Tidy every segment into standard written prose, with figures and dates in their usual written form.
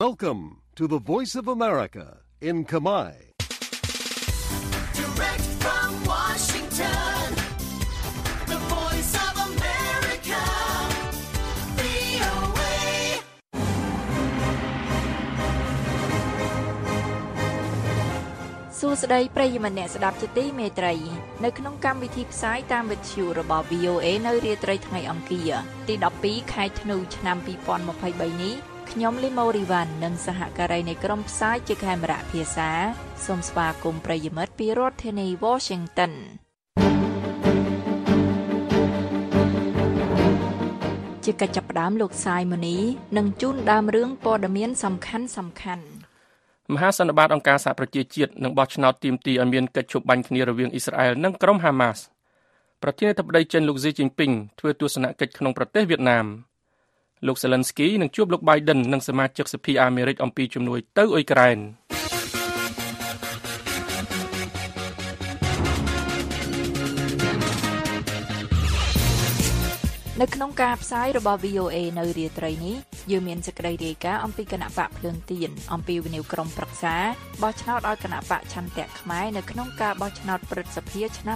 Welcome to the Voice of America in Khmer. Direct from Washington, the Voice of America, VOA. សួស្តីប្រិយមិត្តអ្នកស្ដាប់ជាទីមេត្រីនៅក្នុងកម្មវិធីផ្សាយតាមវិទ្យុរបស់ VOA នៅរាត្រីថ្ងៃអង្គារទី12ខែធ្នូឆ្នាំ2023នេះខ្ញុំលីម៉ូរីវ៉ាន់និងសហការីនៃក្រុមផ្សាយជាខេមរៈភាសាសូមស្វាគមន៍ប្រិយមិត្តពីរដ្ឋធានី Washington ជាកិច្ចចាប់ផ្ដើមលោកសាយម៉ូនីនឹងជូនដើមរឿងព័ត៌មានសំខាន់មហាសន្និបាតអង្គការសហប្រជាជាតិនឹងបោះឆ្នោតទាមទារឲ្យមានកិច្ចជួបបាញ់គ្នារវាងអ៊ីស្រាអែលនិងក្រុមហាម៉ាសប្រធានាធិបតីចិនលោកស៊ីជីនពីងធ្វើទស្សនកិច្ចក្នុងប្រទេសវៀតណាមលោកសេលិនស្គីនឹងជួបលោក Biden និងសមាជិកសភាអាមេរិកអំពីជំនួយទៅអ៊ុយក្រែននៅក្នុងការផ្សាយរបស់ VOA នៅរាត្រីនេះយើងមានសេចក្តីរាយការណ៍អំពីគណៈបកភ្លើងទៀនអំពីវិនិយោគក្រុមប្រឹក្សាបោះឆ្នោតឲ្យគណៈបកឆន្ទៈខ្មែរនៅក្នុងការបោះឆ្នោតព្រឹទ្ធសភាឆ្នាំ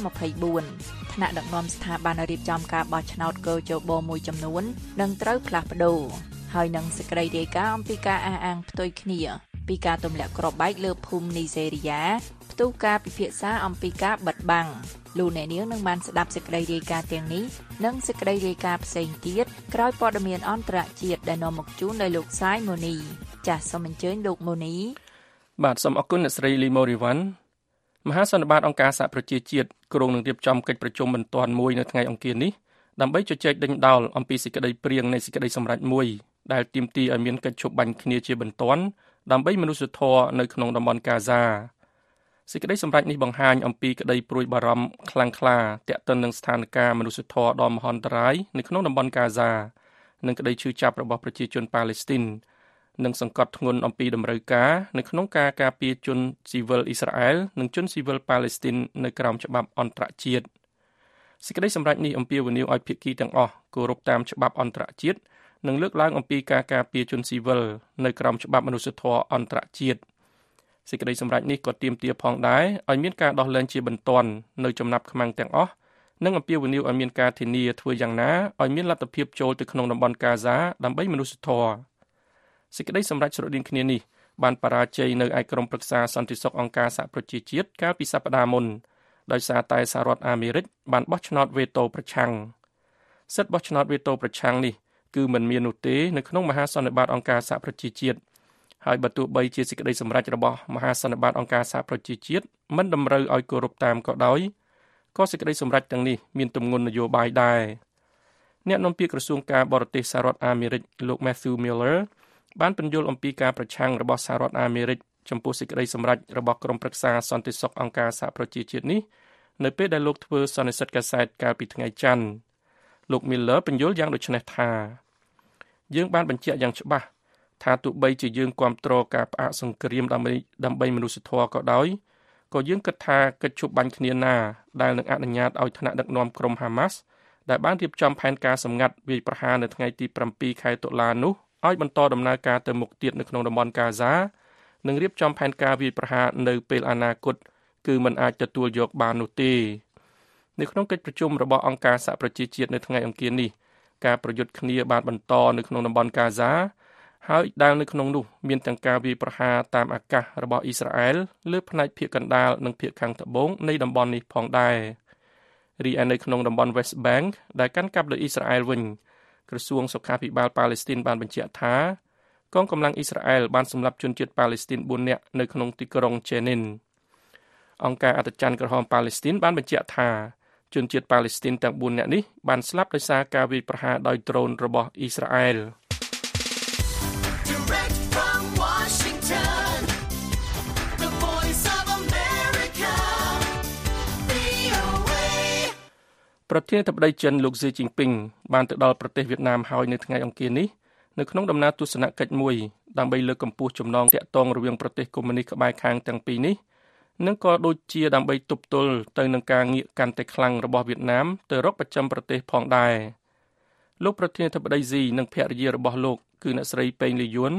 2024ថ្នាក់ដឹកនាំស្ថាប័នរៀបចំការបោះឆ្នោតកោជបមួយចំនួននឹងត្រូវផ្លាស់ប្ដូរហើយនឹងសេចក្តីរាយការណ៍អំពីការអះអាងផ្ទុយគ្នាពីការទម្លាក់គ្រាប់បែកលើភូមិនីសេរីយ៉ាផ្ទុះការពិភាក្សាអំពីការបិទបាំងលោកអ្នកនាងនឹងបានស្ដាប់សេចក្តីរាយការណ៍ទាំងនេះនិងសេចក្តីរាយការណ៍ផ្សេងទៀតក្រោយព័ត៌មានអន្តរជាតិដែលនាំមកជូនដោយលោកសាយម៉ូនីចាសសូមអញ្ជើញលោកម៉ូនីបាទសូមអរគុណអ្នកស្រីលីម៉ូរីវ៉ាន់មហាសន្និបាតអង្គការសហប្រជាជាតិគ្រោងនឹងរៀបចំកិច្ចប្រជុំបន្ទាន់មួយនៅថ្ងៃអង្គារនេះដើម្បីជជែកដេញដោលអំពីសេចក្តីព្រាងនៃសេចក្តីសម្រេចមួយដែលទាមទារឲ្យមានកិច្ចជួបបាញ់គ្នាជាបន្ទាន់ដើម្បីមនុស្សធម៌នៅក្នុងតំបន់កាហ្សាសេចក្តីសម្រេចនេះបង្ហាញអំពីក្តីព្រួយបារម្ភខ្លាំងក្លាទាក់ទងនឹងស្ថានភាពមនុស្សធម៌ដ៏មហន្តរាយនៅក្នុងតំបន់កាហ្សានិងក្តីឈឺចាប់របស់ប្រជាជនប៉ាឡេស្ទីននិងសង្កត់ធ្ងន់អំពីតម្រូវការនៅក្នុងការការពារជនស៊ីវិលអ៊ីស្រាអែលនិងជនស៊ីវិលប៉ាឡេស្ទីននៅក្រោមច្បាប់អន្តរជាតិសេចក្តីសម្រេចនេះអំពាវនាវឲ្យភាគីទាំងអស់គោរពតាមច្បាប់អន្តរជាតិនិងលើកឡើងអំពីការការពារជនស៊ីវិលនៅក្រោមច្បាប់មនុស្សធម៌អន្តរជាតិសេចក្តីសម្រេចនេះក៏ទាមទារផងដែរឲ្យមានការដោះលែងជាបន្ទាន់នៅចំណាប់ខ្មាំងទាំងអស់និងអំពាវនាវឲ្យមានការធានាធ្វើយ៉ាងណាឲ្យមានលទ្ធភាពចូលទៅក្នុងតំបន់កាហ្សាដើម្បីមនុស្សធម៌សេចក្តីសម្រេចស្រដៀងគ្នានេះបានបរាជ័យនៅឯក្រុមប្រឹក្សាសន្តិសុខអង្គការសហប្រជាជាតិកាលពីសប្តាហ៍មុនដោយសារតែសហរដ្ឋអាមេរិកបានបោះឆ្នោតវេតូប្រឆាំងសិទ្ធិបោះឆ្នោតវេតូប្រឆាំងនេះគឺមិនមាននោះទេនៅក្នុងមហាសន្និបាតអង្គការសហប្រជាជាតិហើយបើទោះបីជាសេចក្តីសម្រេចរបស់មហាសន្និបាតអង្គការសហប្រជាជាតិមិនតម្រូវឲ្យគោរពតាមក៏ដោយក៏សេចក្តីសម្រេចទាំងនេះមានទម្ងន់នយោបាយដែរអ្នកនាំពាក្យក្រសួងការបរទេសសហរដ្ឋអាមេរិកលោក Matthew Miller បានពន្យល់អំពីការប្រឆាំងរបស់សហរដ្ឋអាមេរិកចំពោះសេចក្តីសម្រេចរបស់ក្រុមប្រឹក្សាសន្តិសុខអង្គការសហប្រជាជាតិនេះនៅពេលដែលលោកធ្វើសន្និសីទកាសែតកាលពីថ្ងៃច័ន្ទលោក Miller ពន្យល់យ៉ាងដូចនេះថាយើងបានបញ្ជាក់យ៉ាងច្បាស់ថាទោះបីជាយើងគាំទ្រការផ្អាកសង្គ្រាមដើម្បីមនុស្សធម៌ក៏ដោយក៏យើងគិតថាកិច្ចជួបបាញ់គ្នាណាដែលនឹងអនុញ្ញាតឲ្យថ្នាក់ដឹកនាំក្រុមហាម៉ាស់ដែលបានរៀបចំផែនការសម្ងាត់វាយប្រហារនៅថ្ងៃទី7ខែតុលានោះឲ្យបន្តដំណើរការទៅមុខទៀតនៅក្នុងតំបន់កាហ្សានិងរៀបចំផែនការវាយប្រហារនៅពេលអនាគតគឺមិនអាចទទួលយកបាននោះទេនៅក្នុងកិច្ចប្រជុំរបស់អង្គការសហប្រជាជាតិនៅថ្ងៃអង្គារនេះការប្រយុទ្ធគ្នាបានបន្តនៅក្នុងតំបន់កាហ្សាហើយដែលនៅក្នុងនោះមានទាំងការវាយប្រហារតាមអាកាសរបស់អ៊ីស្រាអែលលើផ្នែកភាគកណ្ដាលនិងភាគខាងត្បូងនៃតំបន់នេះផងដែររីឯនៅក្នុងតំបន់ West Bank ដែលកាន់កាប់ដោយអ៊ីស្រាអែលវិញក្រសួងសុខាភិបាលប៉ាឡេស្ទីនបានបញ្ជាក់ថាកងកម្លាំងអ៊ីស្រាអែលបានសម្លាប់ជនជាតិប៉ាឡេស្ទីន4នាក់នៅក្នុងទីក្រុង Jenin អង្គការអន្តរជាតិក្រហមប៉ាឡេស្ទីនបានបញ្ជាក់ថាជនជាតិប៉ាឡេស្ទីនទាំង4នាក់នេះបានស្លាប់ដោយសារការវាយប្រហារដោយដ្រូនរបស់អ៊ីស្រាអែលប្រធានាធិបតីចិនលោកស៊ីជីនពីងបានទៅដល់ប្រទេសវៀតណាមហើយនៅថ្ងៃអង្គារនេះនៅក្នុងដំណើរទស្សនកិច្ចមួយដើម្បីលើកកម្ពស់ចំណងទាក់ទងរវាងប្រទេសកុម្មុយនីសក្បែរខាងទាំងពីរនេះនិងក៏ដូចជាដើម្បីទប់ទល់ទៅនឹងការងាកកាន់តែខ្លាំងរបស់វៀតណាមទៅរកប្រចាំប្រទេសផងដែរលោកប្រធានាធិបតីស៊ីនិងភរិយារបស់លោកគឺអ្នកស្រីប៉េងលីយួន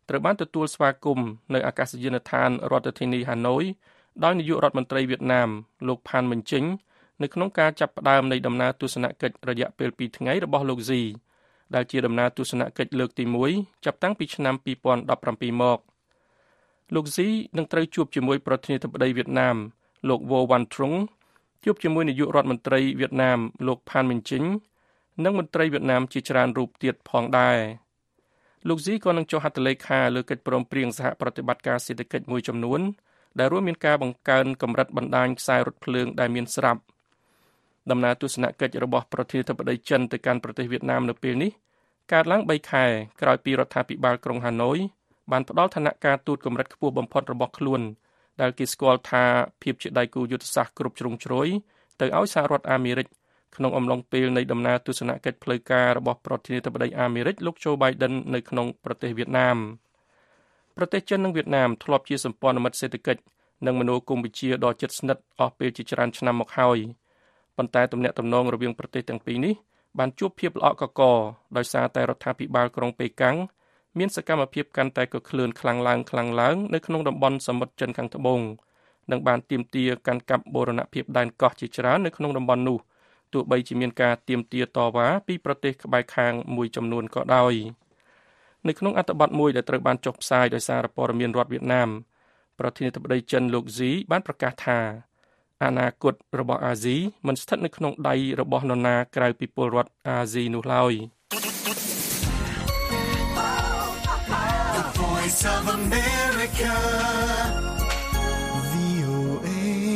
ត្រូវបានទទួលស្វាគមន៍នៅអាកាសយានដ្ឋានរដ្ឋធានីហាណូយដោយនាយករដ្ឋមន្ត្រីវៀតណាមលោកផាន់មិនជិញនៅក្នុងការចាប់ផ្ដើមនៃដំណើរទស្សនកិច្ចរយៈពេល2ថ្ងៃរបស់លោកស៊ីដែលជាដំណើរទស្សនកិច្ចលើកទី1ចាប់តាំងពីឆ្នាំ2017មកលោកស៊ីនឹងត្រូវជួបជាមួយប្រធានាធិបតីវៀតណាមលោកវ៉ូវ៉ាន់ទ្រុងជួបជាមួយនាយករដ្ឋមន្ត្រីវៀតណាមលោកផាន់មិនជិញនិងមន្ត្រីវៀតណាមជាច្រើនរូបទៀតផងដែរលោកស៊ីក៏នឹងចុះហត្ថលេខាលើកិច្ចព្រមព្រៀងសហប្រតិបត្តិការសេដ្ឋកិច្ចមួយចំនួនដែលរួមមានការបង្កើនកម្រិតបណ្ដាញខ្សែរថភ្លើងដែលមានស្រាប់ដំណើរទស្សនកិច្ចរបស់ប្រធានាធិបតីចិនទៅកាន់ប្រទេសវៀតណាមនៅពេលនេះកើតឡើង3ខែក្រោយពីរដ្ឋាភិបាលក្រុងហាណូយបានផ្ដល់ឋានៈការទូតកម្រិតខ្ពស់បំផុតរបស់ខ្លួនដែលគេស្គាល់ថាភាពជាដៃគូយុទ្ធសាស្ត្រគ្រប់ជ្រុងជ្រោយទៅឲ្យសហរដ្ឋអាមេរិកក្នុងអំឡុងពេលនៃដំណើរទស្សនកិច្ចផ្លូវការរបស់ប្រធានាធិបតីអាមេរិកលោកโจ Biden នៅក្នុងប្រទេសវៀតណាមប្រទេសចិននិងវៀតណាមធ្លាប់ជាសម្ព័ន្ធមិត្តសេដ្ឋកិច្ចនិងមនោគមវិជ្ជាដ៏ជិតស្និទ្ធអស់ពេលជាច្រើនឆ្នាំមកហើយប៉ុន្តែទំនាក់ទំនងរវាងប្រទេសទាំងពីរនេះបានជួបភាពល្អក់កករដោយសារតែរដ្ឋាភិបាលក្រុងប៉េកាំងមានសកម្មភាពកាន់តែកក្លឿនខ្លាំងឡើងនៅក្នុងតំបន់សមុទ្រចិនខាងត្បូងនិងបានទាមទារកាន់កាប់បូរណភាពដែនកោះជាច្រើននៅក្នុងតំបន់នោះទោះបីជាមានការទាមទារតវ៉ាពីប្រទេសក្បែរខាងមួយចំនួនក៏ដោយនៅក្នុងអត្ថបទមួយដែលត្រូវបានចុះផ្សាយដោយសារព័ត៌មានរដ្ឋវៀតណាមប្រធានាធិបតីចិនលោកស៊ីបានប្រកាសថាអនាគតរបស់អាស៊ីមិនស្ថិតនៅក្នុងដៃរបស់នរណាក្រៅពីពលរដ្ឋអាស៊ីនោះឡើយ Voice of America VOA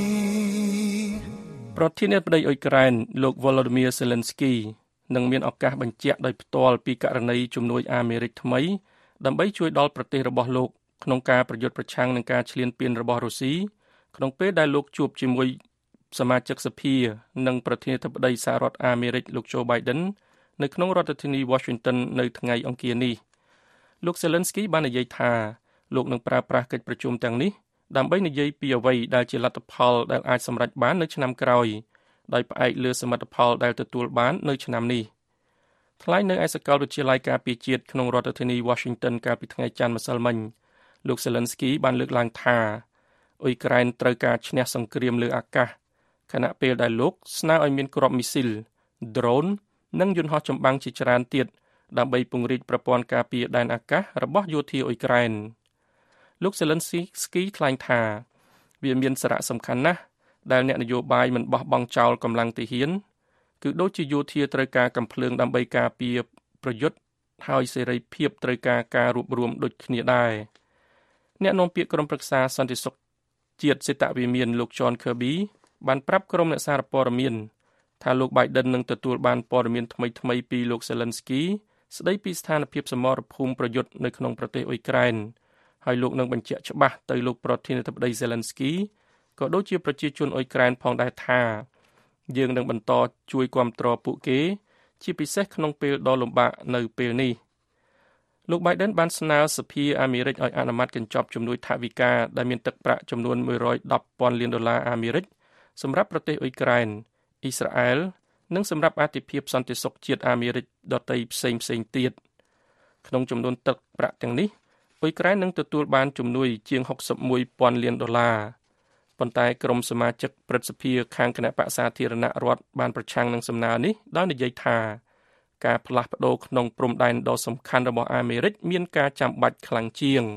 ប្រធានាធិបតីអ៊ុយក្រែនលោក Volodymyr Zelensky នឹងមានឱកាសបញ្ជាក់ដោយផ្ទាល់ពីករណីជំនួយអាមេរិកថ្មីដើម្បីជួយដល់ប្រទេសរបស់លោកក្នុងការប្រយុទ្ធប្រឆាំងនឹងការឈ្លានពានរបស់រុស្ស៊ីក្នុងពេលដែលលោកជួបជាមួយសមាជិកសភានិងប្រធានាធិបតីសហរដ្ឋអាមេរិកលោកโจ Biden នៅក្នុងរដ្ឋធានី Washington នៅថ្ងៃអង្គារនេះលោក Zelensky បាននិយាយថាលោកនឹងប្រើប្រាស់កិច្ចប្រជុំទាំងនេះដើម្បីនិយាយពីអ្វីដែលជាលទ្ធផលដែលអាចសម្រេចបាននៅឆ្នាំក្រោយដោយផ្អែកលើសមិទ្ធផលដែលទទួលបាននៅឆ្នាំនេះថ្លែងនៅឯសាកលវិទ្យាល័យការពារជាតិក្នុងរដ្ឋធានី Washington កាលពីថ្ងៃច័ន្ទម្សិលមិញលោក Zelensky បានលើកឡើងថាអ៊ុយក្រែនត្រូវការឈ្នះសង្គ្រាមលើអាកាសខណៈពេលដែលលោកស្នើឲ្យមានគ្រាប់មីស៊ីល drone និងយន្តហោះចម្បាំងជាច្រើនទៀតដើម្បីពង្រីកប្រព័ន្ធការពារដែនអាកាសរបស់យោធាអ៊ុយក្រែនលោក Zelensky ថ្លែងថាវាមានសារៈសំខាន់ណាស់ដែលអ្នកនយោបាយមិនបោះបង់ចោលកម្លាំងទាហានគឺដូចជាយោធាត្រូវការកាំភ្លើងដើម្បីការពារប្រយុទ្ធហើយសេរីភាពត្រូវការរួបរวมដូចគ្នាដែរអ្នកនាំពាក្យក្រុមប្រឹក្សាសន្តិសុខជាតិសេតវិមានលោក John Kirby បានប្រាប់ក្រុមអ្នកសារព័ត៌មានថាលោក Biden នឹងទទួលបានព័ត៌មានថ្មីៗពីលោក Zelensky ស្ដីពីស្ថានភាពសមរភូមិប្រយុទ្ធនៅក្នុងប្រទេសអ៊ុយក្រែនហើយលោកនឹងបញ្ជាក់ច្បាស់ទៅលោកប្រធានាធិបតី Zelensky ក៏ដូចជាប្រជាជនអ៊ុយក្រែនផងដែរថាយើងនឹងបន្តជួយគាំទ្រពួកគេជាពិសេសក្នុងពេលដ៏លំបាកនៅពេលនេះលោក Biden បានស្នើសភាអាមេរិកឲ្យអនុម័តកញ្ចប់ជំនួយថវិកាដែលមានទឹកប្រាក់ចំនួន$110,000 លានអាមេរិកសម្រាប់ប្រទេសអ៊ុយក្រែនអ៊ីស្រាអែលនិងសម្រាប់អធិភាពសន្តិសុខជាតិអាមេរិកដទៃផ្សេងទៀតក្នុងចំនួនទឹកប្រាក់ទាំងនេះអ៊ុយក្រែននឹងទទួលបានជំនួយជាង$61,000 លានប៉ុន្តែក្រុមសមាជិកព្រឹទ្ធសភាខាងគណៈបក្សសាធារណរដ្ឋបានប្រឆាំងនឹងសំណើនេះដោយនិយាយថាការផ្លាស់ប្ដូរក្នុងព្រំដែនដ៏សំខាន់របស់អាមេរិកមានការចាំបាច់ខ្លាំងជាង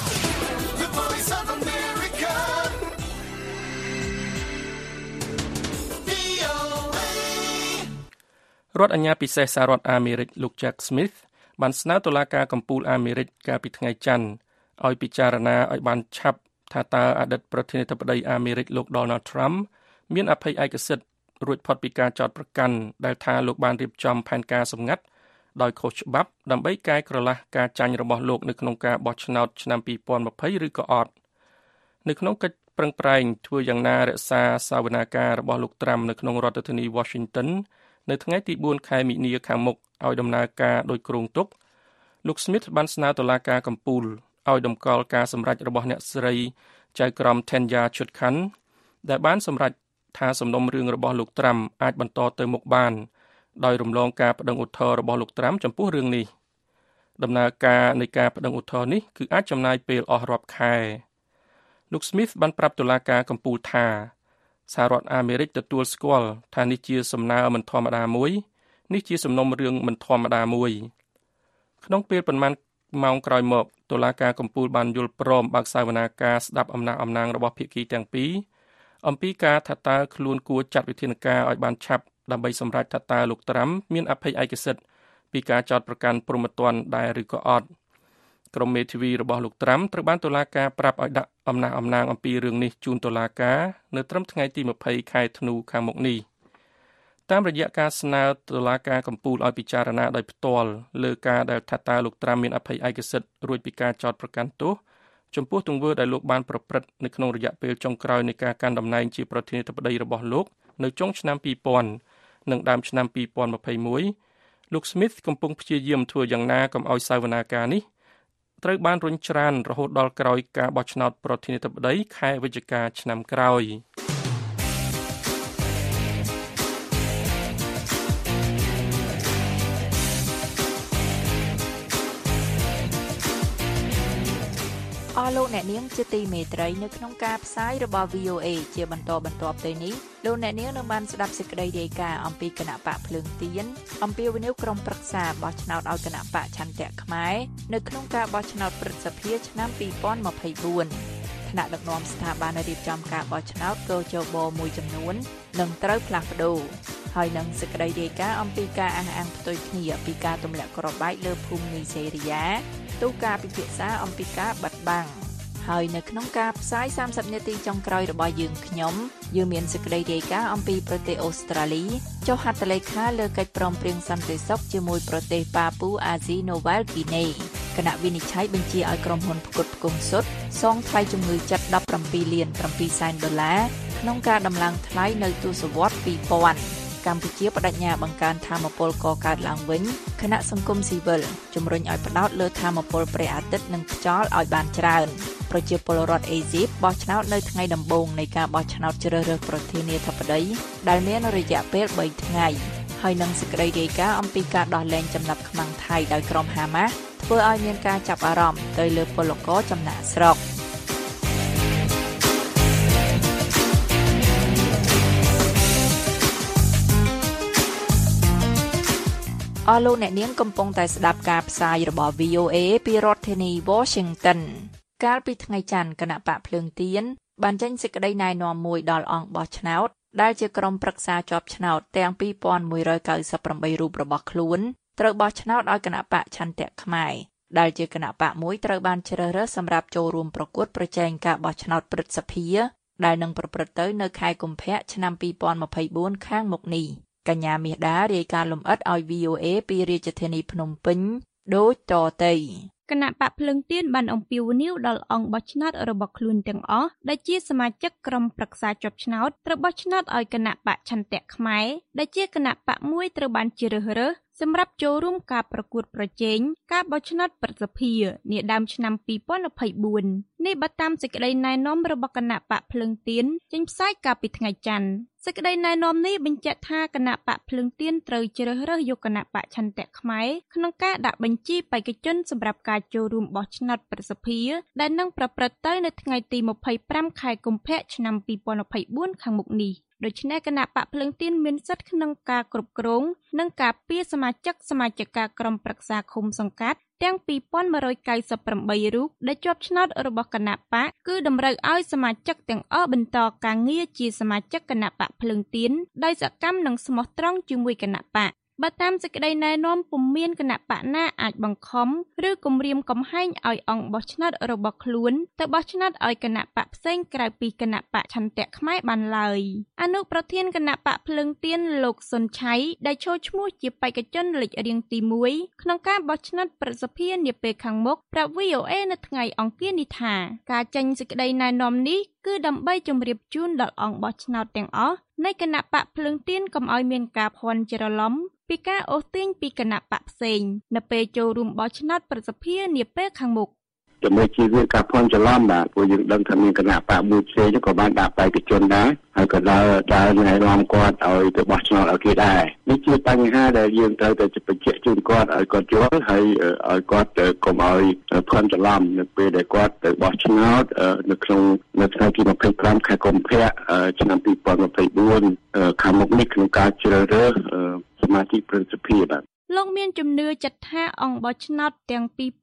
រដ្ឋអាជ្ញាពិសេសសហរដ្ឋអាមេរិកលោក Jack Smith បានស្នើតុលាការកំពូលអាមេរិកកាលពីថ្ងៃច័ន្ទឲ្យពិចារណាឲ្យបានឆាប់ថាតើអតីតប្រធានាធិបតីអាមេរិកលោក Donald Trump មានអភ័យឯកសិទ្ធិរួចផុតពីការចោទប្រកាន់ដែលថាលោកបានរៀបចំផែនការសម្ងាត់ដោយខុសច្បាប់ដើម្បីកែក្រឡាស់ការចាញ់របស់លោកនៅក្នុងការបោះឆ្នោតឆ្នាំ2020ឬក៏អត់នៅក្នុងកិច្ចប្រឹងប្រែងធ្វើយ៉ាងណារក្សាសាវនាការរបស់លោក Trump នៅក្នុងរដ្ឋធានី Washington នៅថ្ងៃទី4ខែមិនិនាខាងមុខឲ្យដំណើរការដោយគ្រោងទុកលោក Smith បានស្នើតុលាការកំពូលឲ្យតម្កល់ការសម្រេចរបស់អ្នកស្រីចៅក្រម Tanya Chutkan ដែលបានសម្រេចថាសំណុំរឿងរបស់លោក Trump អាចបន្តទៅមុខបានដោយរំលងការប្តឹងឧទ្ធរណ៍របស់លោក Trump ចំពោះរឿងនេះដំណើរការនៃការបដិងឧទ្ធរណ៍នេះគឺអាចចំណាយពេលអស់រាប់ខែលោក Smith បានប្រាប់តុលាការកំពូលថាសហរដ្ឋអាមេរិកទទួលស្គាល់ថានេះជាសំណើមិនធម្មតាមួយនេះជាសំណុំរឿងមិនធម្មតាមួយក្នុងពេលប៉ុន្មានម៉ោងក្រោយមកតុលាការកំពូលបានយល់ព្រមបើកសវនាការស្ដាប់អំណះអំណាងរបស់ភាគីទាំងពីរអំពីការថាតើខ្លួនគួរចាត់វិធានការឲ្យបានឆាប់ដើម្បីសម្រេចថាតើលោកត្រាំមានអភ័យឯកសិទ្ធិពីការចោទប្រកាន់ព្រហ្មទណ្ឌដែរឬក៏អត់ក្រុមមេធាវីរបស់លោកត្រាំត្រូវបានតុលាការប្រាប់ឲ្យដាក់អំណះអំណាងអំពីរឿងនេះជូនតុលាការនៅត្រឹមថ្ងៃទី20ខែធ្នូខាងមុខនេះតាមរយៈការស្នើតុលាការកំពូលឲ្យពិចារណាដោយផ្ទាល់លើការដែលថាតើលោកត្រាំមានអភ័យឯកសិទ្ធិរួចពីការចោទប្រកាន់ទោសចំពោះទង្វើដែលលោកបានប្រព្រឹត្តនៅក្នុងរយៈពេលចុងក្រោយនៃការកាន់តំណែងជាប្រធានាធិបតីរបស់លោកនៅចុងឆ្នាំ2000និងដើមឆ្នាំ2021លោក Smith កំពុងព្យាយាមធ្វើយ៉ាងណាកុំឲ្យសវនាការនេះត្រូវបានរុញច្រានរហូតដល់ក្រោយការបោះឆ្នោតប្រធានាធិបតីខែវិច្ឆិកាឆ្នាំក្រោយអស់លោកអ្នកនាងជាទីមេត្រីនៅក្នុងការផ្សាយរបស់ VOA ជាបន្តបន្ទាប់ទៅនេះលោកអ្នកនាងនឹងបានស្ដាប់សេចក្តីរាយការណ៍អំពីគណៈបកភ្លើងទៀនអំពីវិនិយោគក្រុមប្រឹក្សាបោះឆ្នោតឲ្យគណៈបកឆន្ទៈខ្មែរនៅក្នុងការបោះឆ្នោតព្រឹទ្ធសភាឆ្នាំ2024ថ្នាក់ដឹកនាំស្ថាប័នរៀបចំការបោះឆ្នោតកោជបមួយចំនួននឹងត្រូវផ្លាស់ប្ដូរហើយនឹងសេចក្តីរាយការណ៍អំពីការអះអាងផ្ទុយគ្នាពីការទម្លាក់គ្រាប់បែកលើភូមិនីសេរីយ៉ាទូការពិភាក្សាអំពីការបិទបាំងហើយនៅក្នុងការផ្សាយ30នាទីចុងក្រោយរបស់យើងមានសេចក្តីរាយការណ៍អំពីប្រទេសអូស្ត្រាលីចុះហត្ថលេខាលើកិច្ចព្រមព្រៀងសន្តិសុខជាមួយប្រទេសប៉ាពូអាស៊ីណូវែលហ្គីណេគណៈវិនិច្ឆ័យបញ្ជាឲ្យក្រុមហ៊ុនផ្គត់ផ្គង់ស៊ុតសងថ្លៃជំងឺចិត្ត$17.7 លានក្នុងការដំឡើងថ្លៃនៅទសវត្សរ៍2000កម្ពុជាបដិញ្ញាបង្កើនថាមពលកកើតឡើងវិញគណៈសង្គមស៊ីវិលជំរុញឲ្យផ្ដោតលើថាមពលព្រះអាទិត្យនិងខ្យល់ឲ្យបានច្រើនប្រជាពលរដ្ឋអេស៊ីបបោះឆ្នោតនៅថ្ងៃដំបូងនៃការបោះឆ្នោតជ្រើសរើសប្រធានាធិបតីដែលមានរយៈពេល3ថ្ងៃហើយនឹងសេចក្តីរាយការណ៍អំពីការដោះលែងចំណាប់ខ្មាំងថៃដោយក្រុមហាម៉ាស់ធ្វើឲ្យមានការចាប់អារម្មណ៍ទៅលើពលករចំណាកស្រុកអស់លោកអ្នកនាងកំពុងតែស្ដាប់ការផ្សាយរបស់ VOA ពីរដ្ឋធានី Washington កាលពីថ្ងៃច័ន្ទគណៈបកភ្លើងទៀនបានចេញសេចក្តីណែនាំមួយដល់អង្គបោះឆ្នោតដែលជាក្រុមប្រឹក្សាជាប់ឆ្នោតទាំង2198រូបរបស់ខ្លួនត្រូវបោះឆ្នោតឲ្យគណៈបកឆន្ទៈខ្មែរដែលជាគណៈបកមួយត្រូវបានជ្រើសរើសសម្រាប់ចូលរួមប្រកួតប្រជែងការបោះឆ្នោតព្រឹទ្ធសភាដែលនឹងប្រព្រឹត្តទៅនៅខែកុម្ភៈឆ្នាំ2024ខាងមុខនេះកញ្ញាមាសដារាយការណ៍លម្អិតឲ្យ VOA ពីរាជធានីភ្នំពេញដូចតទៅគណៈបកភ្លើងទៀនបានអំពាវនាវដល់អង្គបោះឆ្នោតរបស់ខ្លួនទាំងអស់ដែលជាសមាជិកក្រុមប្រឹក្សាជាប់ឆ្នោតត្រូវបោះឆ្នោតឲ្យគណៈបកឆន្ទៈខ្មែរដែលជាគណៈបកមួយត្រូវបានជ្រើសរើសសម្រាប់ចូលរួមការប្រកួតប្រជែងការបោះឆ្នោតប្រសិទ្ធភាពនាដើមឆ្នាំ2024នេះបើតាមសេចក្តីណែនាំរបស់គណៈបកភ្លើងទៀនចេញផ្សាយកាលពីថ្ងៃច័ន្ទសេចក្តីណែនាំនេះបញ្ជាក់ថាគណៈបកភ្លើងទៀនត្រូវជ្រើសរើសយកគណៈបកឆន្ទៈខ្មែរក្នុងការដាក់បញ្ជីបេក្ខជនសម្រាប់ការចូលរួមបោះឆ្នោតប្រសិទ្ធភាពដែលនឹងប្រព្រឹត្តទៅនៅថ្ងៃទី25ខែកុម្ភៈឆ្នាំ2024ខាងមុខនេះដូច្នេះគណៈបកភ្លើងទៀនមានសិទ្ធិក្នុងការគ្រប់គ្រងនិងការពារសមាជិកក្រុមប្រឹក្សាឃុំសង្កាត់ទាំង2198រូបដែលជាប់ឆ្នោតរបស់គណៈបកគឺតម្រូវឲ្យសមាជិកទាំងអស់បន្តការងារជាសមាជិកគណៈបកភ្លើងទៀនដោយសកម្មនិងស្មោះត្រង់ជាមួយគណៈបកបើតាមសេចក្តីណែនាំពុំមានគណៈបកណាអាចបង្ខំឬគំរាមកំហែងឲ្យអង្គបោះឆ្នោតរបស់ខ្លួនទៅបោះឆ្នោតឲ្យគណៈបកផ្សេងក្រៅពីគណៈបកឆន្ទៈខ្មែរបានឡើយអនុប្រធានគណៈបកភ្លើងទៀនលោកសុនឆៃដែលចូលឈ្មោះជាបេក្ខជនលេខរៀងទី1ក្នុងការបោះឆ្នោតប្រសិទ្ធភាពនាពេលខាងមុខប្រាប់ VOA នៅថ្ងៃអង្គារនេះថាការចេញសេចក្តីណែនាំនេះគឺដើម្បីជម្រាបជូនដល់អង្គបោះឆ្នោតទាំងអស់នៃគណៈបកភ្លើងទៀនកុំឲ្យមានការភាន់ច្រឡំពីការអូសទាញពីគណៈបកផ្សេងនៅពេលចូលរួមបោះឆ្នោតប្រសិទ្ធភាពនាពេលខាងមុខជាមួយជីវការភ័ន្តច្រឡំបាទព្រោះយើងដឹងថាមានគណៈបកមួយផ្សេងក៏បានដាក់បេក្ខជនដែរហើយក៏ដើរណែនាំគាត់ឲ្យទៅបោះឆ្នោតឲ្យគេដែរនេះជាបញ្ហាដែលយើងត្រូវតែបញ្ជាក់ជូនគាត់ឲ្យគាត់យល់ហើយឲ្យគាត់កុំឲ្យភ័ន្តច្រឡំនៅពេលដែលគាត់ទៅបោះឆ្នោតនៅថ្ងៃទី25ខែកុម្ភៈឆ្នាំ2024ខាងមុខនេះក្នុងការជ្រើសរើសសមាជិកព្រឹទ្ធសភាបាទលោកមានជំនឿចិត្តថាអង្គបោះឆ្នោតទាំង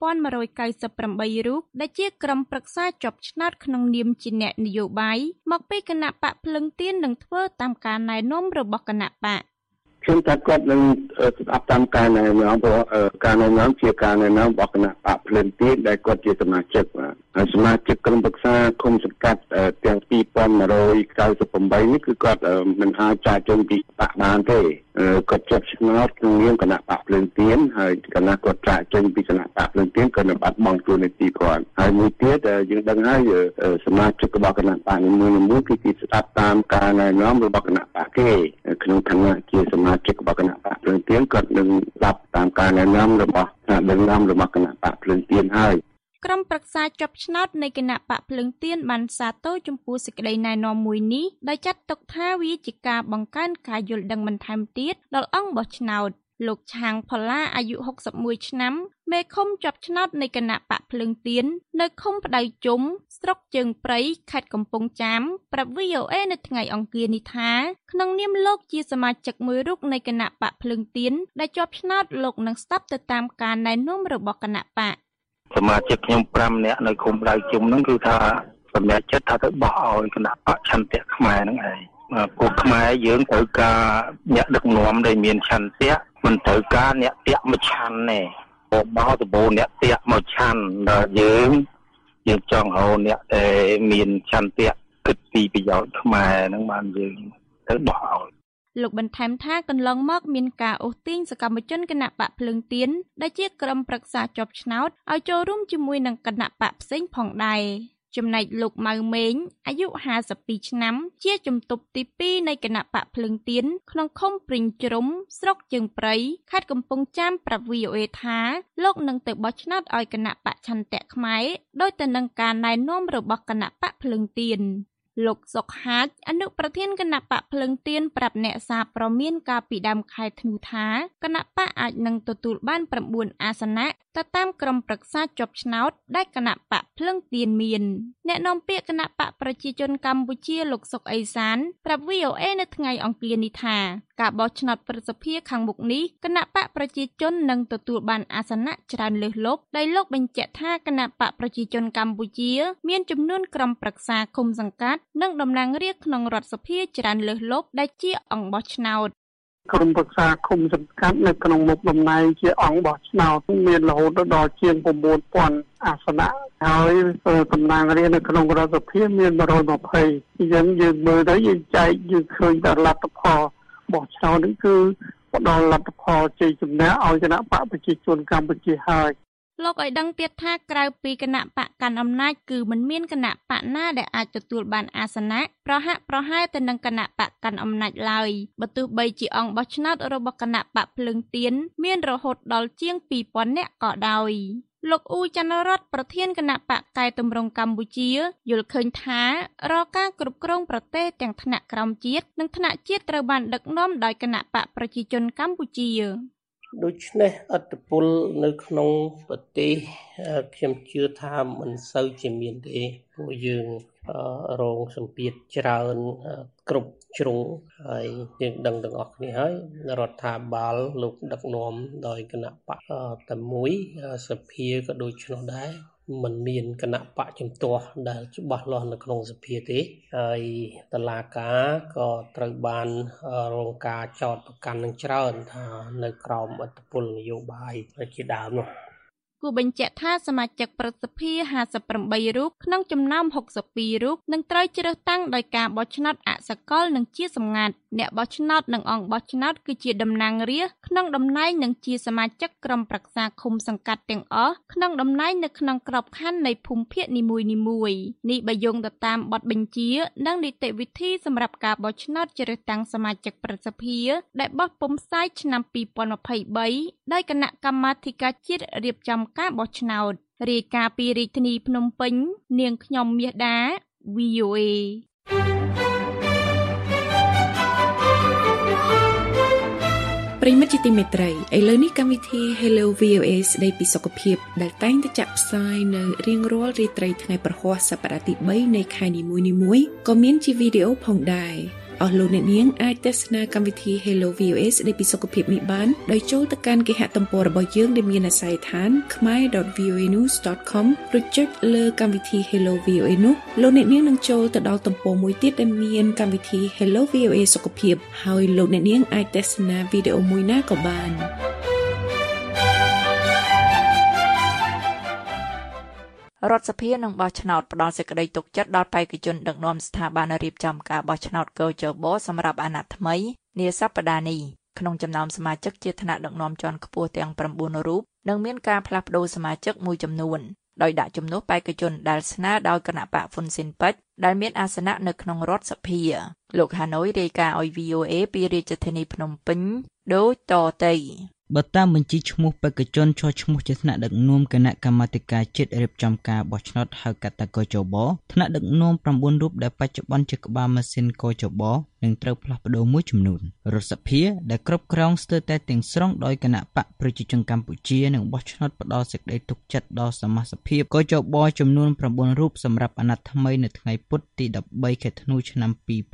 2198រូបដែលជាក្រុមប្រឹក្សាជាប់ឆ្នោតក្នុងនាមជាអ្នកនយោបាយមកពីគណៈបកភ្លឹងទៀននឹងធ្វើតាមការណែនាំរបស់គណៈបកខ្ញុំថាគាត់នឹងស្ដាប់តាមការណែនាំព្រោះការណែនាំជាការណែនាំរបស់គណៈបកភ្លឹងទៀនដែលគាត់ជាសមាជិកហើយសមាជិកក្រុមប្រឹក្សាឃុំសង្កាត់ទាំង2198នេះគឺគាត់មិនអាចចាកចេញពីបកបានទេគាត់ជាប់ឆ្នោតក្នុងនាមគណៈបកភ្លឹងទៀនហើយគណៈគាត់ចាកចេញពីគណៈបកភ្លឹងទៀនក៏នឹងបាត់បង់តួនាទីគាត់ហើយមួយទៀតយើងដឹងហើយសមាជិករបស់គណៈបកនីមួយៗគឺគេស្ដាប់តាមការណែនាំរបស់គណៈបកគេក្នុងឋានៈជាសមាជិករបស់គណៈបកភ្លឹងទៀនគាត់នឹងស្ដាប់តាមការណែនាំរបស់គណៈគណៈបកភ្លឹងទៀនហើយក្រុមប្រឹក្សាជាប់ឆ្នោតនៃគណៈបកភ្លឹងទៀនបានសាទរចំពោះសេចក្តីណែនាំមួយនេះដោយចាត់ទុកថាវាជាការបង្កើនការយល់ដឹងបន្ថែមទៀតដល់អង្គបោះឆ្នោតលោកឆាងផល្លាអាយុ61ឆ្នាំមេឃុំជាប់ឆ្នោតនៃគណៈបកភ្លឹងទៀននៅឃុំផ្ដៅជុំស្រុកជើងព្រៃខេត្តកំពង់ចាមប្រាប់ VOA នៅថ្ងៃអង្គារនេះថាក្នុងនាមលោកជាសមាជិកមួយរូបនៃគណៈបកភ្លឹងទៀនដែលជាប់ឆ្នោតលោកនឹងស្ដាប់ទៅតាមការណែនាំរបស់គណៈបកសមាជិកខ្ញុំ5នាក់នៅឃុំផ្ដៅជុំហ្នឹងគឺថាសម្រាប់ចិត្តថាទៅបោះឲ្យគណៈបកឆន្ទៈខ្មែរហ្នឹងឯងពួកខ្មែរយើងត្រូវការអ្នកដឹកនាំដែលមានឆន្ទៈមិនត្រូវការអ្នកតាក់មួយឆាន់ទេបោះទៅអ្នកតាក់មួយឆាន់ដល់យើងចង់ហៅអ្នកដែលមានឆន្ទៈគិតពីប្រយោជន៍ខ្មែរហ្នឹងបានយើងទៅបោះឲ្យលោកបន្ថែមថាកន្លងមកមានការអូសទាញសកម្មជនគណៈបកភ្លឹងទៀនដែលជាក្រុមប្រឹក្សាជាប់ឆ្នោតឲ្យចូលរួមជាមួយនឹងគណៈបកផ្សេងផងដែរចំណែកលោកម៉ៅមេងអាយុ52ឆ្នាំជាជំទប់ទី2នៃគណៈបកភ្លឹងទៀនក្នុងឃុំព្រីងជ្រុំស្រុកជើងព្រៃខេត្តកំពង់ចាមប្រាប់ VOA ថាលោកនឹងទៅបោះឆ្នោតឲ្យគណៈបកឆន្ទៈខ្មែរដោយទៅនឹងការណែនាំរបស់គណៈបកភ្លឹងទៀនលោកសុកហាជអនុប្រធានគណៈបកភ្លឹងទៀនប្រាប់អ្នកសារព័ត៌មានកាលពីដើមខែធ្នូថាគណៈបកអាចនឹងទទួលបាន9អាសនៈទៅតាមក្រុមប្រឹក្សាជាប់ឆ្នោតដែលគណៈបកភ្លឹងទៀនមានអ្នកនាំពាក្យគណៈបកប្រជាជនកម្ពុជាលោកសុកអេសានប្រាប់ VOA នៅថ្ងៃអង្គារនេះថាការបោះឆ្នោតប្រសិទ្ធភាពខាងមុខនេះគណៈបកប្រជាជននឹងទទួលបានអាសនៈច្រើនលើសលប់ដោយលោកបញ្ជាក់ថាគណៈបកប្រជាជនកម្ពុជាមានចំនួនក្រុមប្រឹក្សាឃុំសង្កាត់និងតំណាងរាស្ត្រក្នុងរដ្ឋសភាច្រើនលើសលប់ដែលជាអង្គបោះឆ្នោតក្រុមប្រឹក្សាឃុំសង្កាត់នៅក្នុងមុខតំណែងជាអង្គបោះឆ្នោតមានរហូតដល់ជាង 9,000 អាសនៈហើយតំណាងរាស្ត្រនៅក្នុងរដ្ឋសភាមាន120យើងមើលទៅយើងចែកយើងឃើញតែលទ្ធផលបោះឆ្នោតនេះគឺផ្ដល់លទ្ធផលជ័យជំនះឲ្យគណៈបកប្រជាជនកម្ពុជាហើយលោកឲ្យដឹងទៀតថាក្រៅពីគណៈបកកាន់អំណាចគឺមិនមានគណៈបកណាដែលអាចទទួលបានអាសនៈប្រហាក់ប្រហែលទៅនឹងគណៈបកកាន់អំណាចឡើយបើទោះបីជាអង្គបោះឆ្នោតរបស់គណៈបកភ្លឹងទៀនមានរហូតដល់ជាង 2,000 នាក់ក៏ដោយលោកអ៊ូច័ន្ទរតប្រធានគណៈបកកែតម្រង់កម្ពុជាយល់ឃើញថារកការគ្រប់គ្រងប្រទេសទាំងថ្នាក់ក្រោមជាតិនិងថ្នាក់ជាតិត្រូវបានដឹកនាំដោយគណៈបកប្រជាជនកម្ពុជាដូច្នេះអត្តពលនៅក្នុងប្រទេសខ្ញុំជឿថាមិនសូវជាមានទេពួកយើងរងសម្ពាធច្រើនគ្រប់ជ្រុងហើយយើងដឹងទាំងអស់គ្នាហើយរដ្ឋាភិបាលលោកដឹកនាំដោយគណៈបកតែមួយសភាក៏ដូចនោះដែរមិនមានគណៈបកជំទាស់ដែលច្បាស់លាស់នៅក្នុងសភាទេហើយតុលាការក៏ត្រូវបានរងការចោទប្រកាន់នឹងច្រើនថានៅក្រោមឥទ្ធិពលនយោបាយជាដើមនោះគូបញ្ជាក់ថាសមាជិកប្រសិទ្ធភាព58រូបក្នុងចំណោម62រូបនឹងត្រូវជ្រើសតាំងដោយការបោះឆ្នោតអសកលនិងជាសម្ងាត់អ្នកបោះឆ្នោតនិងអង្គបោះឆ្នោតគឺជាតំណាងរាស្ត្រក្នុងតំណែងនិងជាសមាជិកក្រុមប្រឹក្សាឃុំសង្កាត់ទាំងអស់ក្នុងតំណែងនៅក្នុងក្របខ័ណ្ឌនៃភូមិភាគនីមួយៗនេះបើយោងទៅតាមបទបញ្ជានិងនីតិវិធីសម្រាប់ការបោះឆ្នោតជ្រើសតាំងសមាជិកប្រសិទ្ធភាពដែលបោះពុម្ពផ្សាយឆ្នាំ2023ដោយគណៈកម្មាធិការជាតិរៀបចំការបោះឆ្នោតរាយការណ៍ពីរាជធានីភ្នំពេញនាងខ្ញុំមាសដា VOA ប្រិមិត្តជាទីមេត្រីឥឡូវនេះកម្មវិធី Hello VOA ស្ដីពីសុខភាពដែលតែងតែចាក់ផ្សាយនៅរៀងរាល់រាត្រីថ្ងៃប្រហ័សសប្តាហ៍ទី3នៃខែនីមួយៗក៏មានជាវីដេអូផងដែរអស់លោកអ្នកនាងអាចទស្សនាកម្មវិធី Hello VOA ស្ដីពីសុខភាពនេះបានដោយចូលទៅកាន់គេហទំព័ររបស់យើងដែលមានអាសយដ្ឋាន khmer.voanews.com ឬចុចលើកម្មវិធី Hello VOA នោះលោកអ្នកនាងនឹងចូលទៅដល់ទំព័រមួយទៀតដែលមានកម្មវិធី Hello VOA សុខភាពហើយលោកអ្នកនាងអាចទស្សនាវីដេអូមួយណាក៏បានរដ្ឋសភានឹងបោះឆ្នោតផ្ដល់សេចក្តីទុកចិត្តដល់បេក្ខជនដឹកនាំស្ថាប័នរៀបចំការបោះឆ្នោតកោជបសម្រាប់អាណត្តិថ្មីនាសប្តាហ៍នេះក្នុងចំណោមសមាជិកជាថ្នាក់ដឹកនាំជាន់ខ្ពស់ទាំង9រូបនឹងមានការផ្លាស់ប្តូរសមាជិកមួយចំនួនដោយដាក់ជំនួសបេក្ខជនដែលស្នើដោយគណៈបកហ៊ុនស៊ិនប៉ិចដែលមានអាសនៈនៅក្នុងរដ្ឋសភាលោកហាណូយរាយការណ៍ឲ្យ VOA ពីរាជធានីភ្នំពេញដូចតទៅបើតាមបញ្ជីឈ្មោះបេក្ខជនចុះឈ្មោះជាថ្នាក់ដឹកនាំគណៈកម្មាធិការជាតិរៀបចំការបោះឆ្នោតហៅកាត់ថាកោជបថ្នាក់ដឹកនាំ9រូបដែលបច្ចុប្បន្នជាក្បាលម៉ាស៊ីនកោជបនឹងត្រូវផ្លាស់ប្តូរមួយចំនួនរដ្ឋសភាដែលគ្រប់គ្រងស្ទើរតែទាំងស្រុងដោយគណៈបកប្រជាជនកម្ពុជានឹងបោះឆ្នោតផ្ដល់សេចក្តីទុកចិត្តដល់សមាជិកភាពកោជបចំនួន9រូបសម្រាប់អាណត្តិថ្មីនៅថ្ងៃពុធទី13ខែធ្នូឆ្នាំ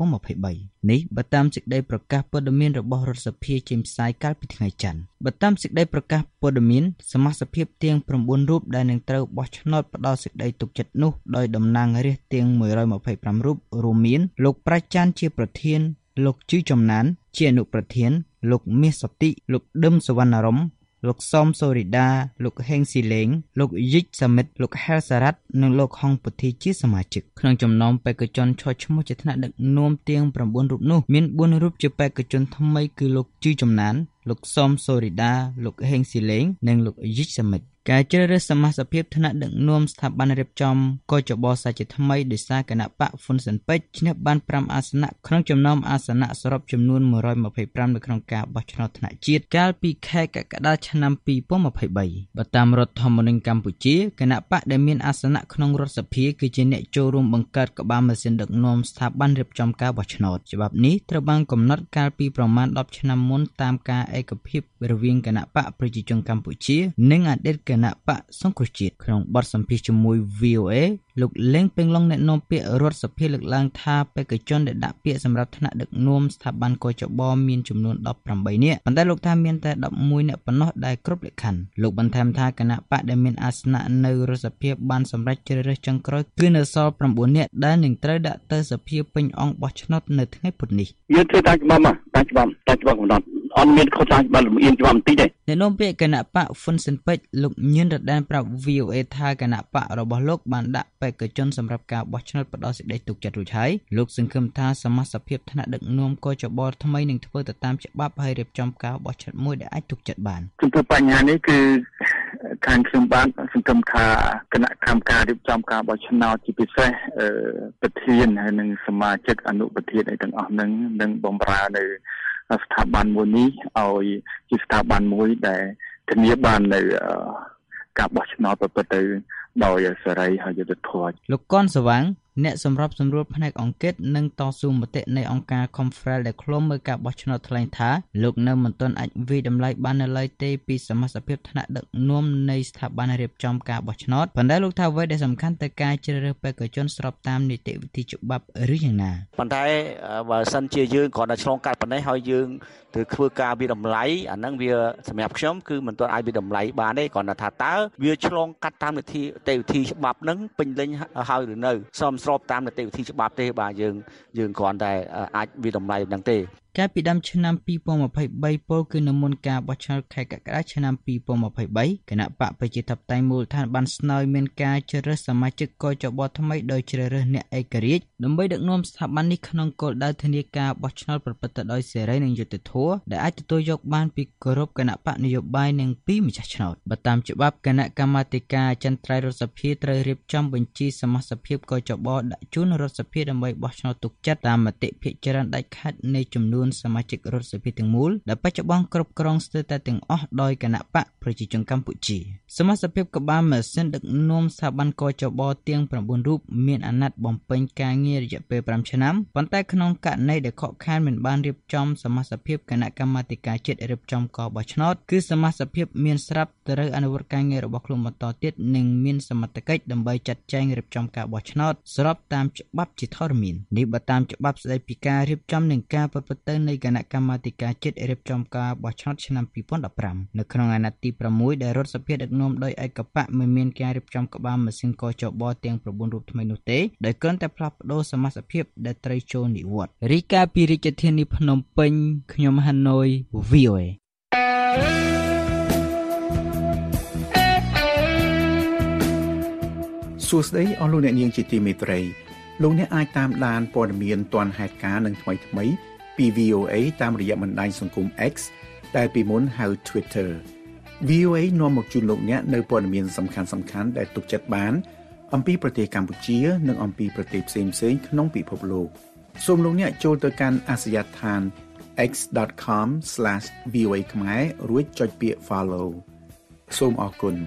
2023នេះបើតាមសេចក្តីប្រកាសព័ត៌មានរបស់រដ្ឋសភាចេញផ្សាយកាលពីថ្ងៃច័ន្ទបើតាមសេចក្តីប្រកាសព័ត៌មានសមាជិកភាពទាំង9រូបដែលនឹងត្រូវបោះឆ្នោតផ្ដល់សេចក្តីទុកចិត្តនោះដោយតំណាងរាស្ត្រទាំង125រូបរួមមានលោកប្រាជ្ញច័ន្ទជាប្រធានលោកជឺចំណានជាអនុប្រធានលោកមាសសតិលោកដឹមសវណ្ណរមលោកសំសូរីដាលោកហេងស៊ីលេងលោកយិចសមិទ្ធលោកហែលសារ៉ាត់និងលោកហុងពុធីជាសមាជិកក្នុងចំណោមបេក្ខជនឈរឈ្មោះជាថ្នាក់ដឹកនាំទាំង9រូបនោះមាន4រូបជាបេក្ខជនថ្មីគឺលោកជឺចំណានលោកសំសូរីដាលោកហេងស៊ីលេងនិងលោកយិចសមិទ្ធការជ្រើសរើសសមាជិកភាពថ្នាក់ដឹកនាំស្ថាប័នរៀបចំកោជបសាជាថ្មីដោយសារគណៈបកហ៊ុនស៊ិនប៉ិចឈ្នះបាន5អាសនៈក្នុងចំណោមអាសនៈសរុបចំនួន125នៅក្នុងការបោះឆ្នោតថ្នាក់ជាតិកាលពីខែកក្កដាឆ្នាំ2023បើតាមរដ្ឋធម្មនុញ្ញកម្ពុជាគណៈបកដែលមានអាសនៈក្នុងរដ្ឋសភាគឺជាអ្នកចូលរួមបង្កើតក្បាលម៉ាស៊ីនដឹកនាំស្ថាប័នរៀបចំការបោះឆ្នោតច្បាប់នេះត្រូវបានកំណត់កាលពីប្រមាណ10ឆ្នាំមុនតាមការឯកភាពរវាងគណៈបកប្រជាជនកម្ពុជានិងអតីតគណៈបកសង្គ្រោះជាតិក្នុងបទសម្ភាសន៍ជាមួយ VOA លោកលេងពេញឡុងអ្នកនាំពាក្យរដ្ឋសភាលើកឡើងថាបេក្ខជនដែលដាក់ពាក្យសម្រាប់ថ្នាក់ដឹកនាំស្ថាប័នកោជបមានចំនួន18នាក់ប៉ុន្តែលោកថាមានតែ11នាក់ប៉ុណ្ណោះដែលគ្រប់លក្ខខណ្ឌលោកបន្ថែមថាគណៈបកដែលមានអាសនៈនៅរដ្ឋសភាបានសម្រេចជ្រើសរើសចុងក្រោយគឺនៅសល់9នាក់ដែលនឹងត្រូវដាក់ទៅសភាពេញអង្គបោះឆ្នោតនៅថ្ងៃពុធនេះយើងធ្វើតាមច្បាប់កំណត់អត់មានខុសតាមច្បាប់លំអៀងច្បាប់បន្តិចទេអ្នកនាំពាក្យគណៈបកហ៊ុនស៊ិនប៉ិចលោកញឿនរដានប្រាប់ VOA ថាគណៈបករបស់លោកបានដាក់បេក្ខជនសម្រាប់ការបោះឆ្នោតផ្ដល់សេចក្តីទុកចិត្តរួចហើយលោកសង្ឃឹមថាសមាជិកភាពថ្នាក់ដឹកនាំកោជបថ្មីនឹងធ្វើទៅតាមច្បាប់ហើយរៀបចំការបោះឆ្នោតមួយដែលអាចទុកចិត្តបានចំពោះបញ្ហានេះគឺខាងខ្ញុំបានសង្ឃឹមថាគណៈកម្មការរៀបចំការបោះឆ្នោតជាពិសេសប្រធានហើយនិងសមាជិកអនុប្រធានទាំងអស់នឹងបម្រើនៅស្ថាប័នមួយនេះឲ្យជាស្ថាប័នមួយដែលធានាបាននៅការបោះឆ្នោតប្រព្រឹត្តទៅដោយសេរីហើយយុត្តិធម៌លោកកនសវាងអ្នកសម្របសម្រួលផ្នែកអង្គការនិងតស៊ូមតិនៃអង្គការ Confrel ដែលឃ្លាំមើលការបោះឆ្នោតថ្លែងថាលោកនៅមិនទាន់អាចវិតម្លៃបាននៅឡើយទេពីសមាជិកភាពថ្នាក់ដឹកនាំនៃស្ថាប័នរៀបចំការបោះឆ្នោតប៉ុន្តែលោកថាអ្វីដែលសំខាន់ទៅការជ្រើសរើសបេក្ខជនស្របតាមនីតិវិធីច្បាប់ឬយ៉ាងណាប៉ុន្តែបើសិនជាយើងគ្រាន់តែឆ្លងកាត់ប៉ុណ្ណេះហើយយើងទៅធ្វើការវិតម្លៃអាហ្នឹងវាសម្រាប់ខ្ញុំគឺមិនទាន់អាចវិតម្លៃបានទេគ្រាន់តែថាតើវាឆ្លងកាត់តាមនីតិវិធីច្បាប់ហ្នឹងពេញលេញហើយឬនៅសមស្របតាមនីតិវិធីច្បាប់ទេបាទយើងគ្រាន់តែអាចវិតម្លៃហ្នឹងទេកាលពីដើមឆ្នាំ2023ពលគឺនៅមុនការបោះឆ្នោតខែកក្កដាឆ្នាំ2023គណៈបកប្រជាធិបតេយ្យមូលដ្ឋានបានស្នើមានការជ្រើសរើសសមាជិកកចបថ្មីដោយជ្រើសរើសអ្នកឯករាជ្យដើម្បីដឹកនាំស្ថាប័ននេះក្នុងគោលដៅធានាការបោះឆ្នោតប្រព្រឹត្តទៅដោយសេរីនិងយុត្តិធម៌ដែលអាចទទួលយកបានពីគោរពគណៈបកនយោបាយនិងពីម្ចាស់ឆ្នោតបើតាមច្បាប់គណៈកម្មាធិការអចិន្ត្រៃយ៍រដ្ឋសភាត្រូវរៀបចំបញ្ជីសមាជិកភាពកចបដាក់ជូនរដ្ឋសភាដើម្បីបោះឆ្នោតទុកចិត្តតាមមតិភាគច្រើនដាច់ខាតនៃចំនួនសមាជិករដ្ឋសភាទាំងមូលដែលបច្ចុប្បន្នគ្រប់គ្រងស្ទើរតែទាំងអស់ដោយគណៈបកប្រជាជនកម្ពុជាសមាជិកភាពក្បាលម៉ាស៊ីនដឹកនាំស្ថាប័នកចបទាំង9រូបមានអាណត្តិបំពេញការងាររយៈពេល5ឆ្នាំប៉ុន្តែក្នុងករណីដែលខកខានមិនបានរៀបចំសមាជិកភាពគណៈកម្មាធិការជាតិរៀបចំការបោះឆ្នោតគឺសមាជិកភាពមានស្រាប់ត្រូវអនុវត្តការងាររបស់ខ្លួនបន្តទៀតនិងមានសមត្ថកិច្ចដើម្បីចាត់ចែងរៀបចំការបោះឆ្នោតស្របតាមច្បាប់ជាធរមាននេះបើតាមច្បាប់ស្តីពីការរៀបចំនិងការប្រព្រឹត្តទៅនៃគណៈកម្មាធិការជាតិរៀបចំការបោះឆ្នោតឆ្នាំ2015នៅក្នុងអាណត្តិទី6ដែលរដ្ឋសភាដឹកនាំដោយឯកបកមិនមានការរៀបចំក្បាលម៉ាស៊ីនកចបទាំង9រូបថ្មីនោះទេដោយគ្រាន់តែផ្លាស់ប្ដូរសមាជិកភាពដែលត្រូវចូលនិវត្តន៍រីកាពីរាជធានីភ្នំពេញខ្ញុំហាណូយ VOA សួស្តីអស់លោកអ្នកនាងជាទីមេត្រីលោកអ្នកអាចតាមដានព័ត៌មានទាន់ហេតុការណ៍និងថ្មីៗពី VOA តាមរយៈបណ្ដាញសង្គម X ដែលពីមុនហៅ Twitter VOA នាំមកជូនលោកអ្នកនៅព័ត៌មានសំខាន់ៗដែលទុកចិត្តបានអំពីប្រទេសកម្ពុជានិងអំពីប្រទេសផ្សេងៗក្នុងពិភពលោកសូមលោកអ្នកចូលទៅកាន់អាសយដ្ឋាន x.com/voa ខ្មែររួចចុចពាក្យ follow សូមអរគុណ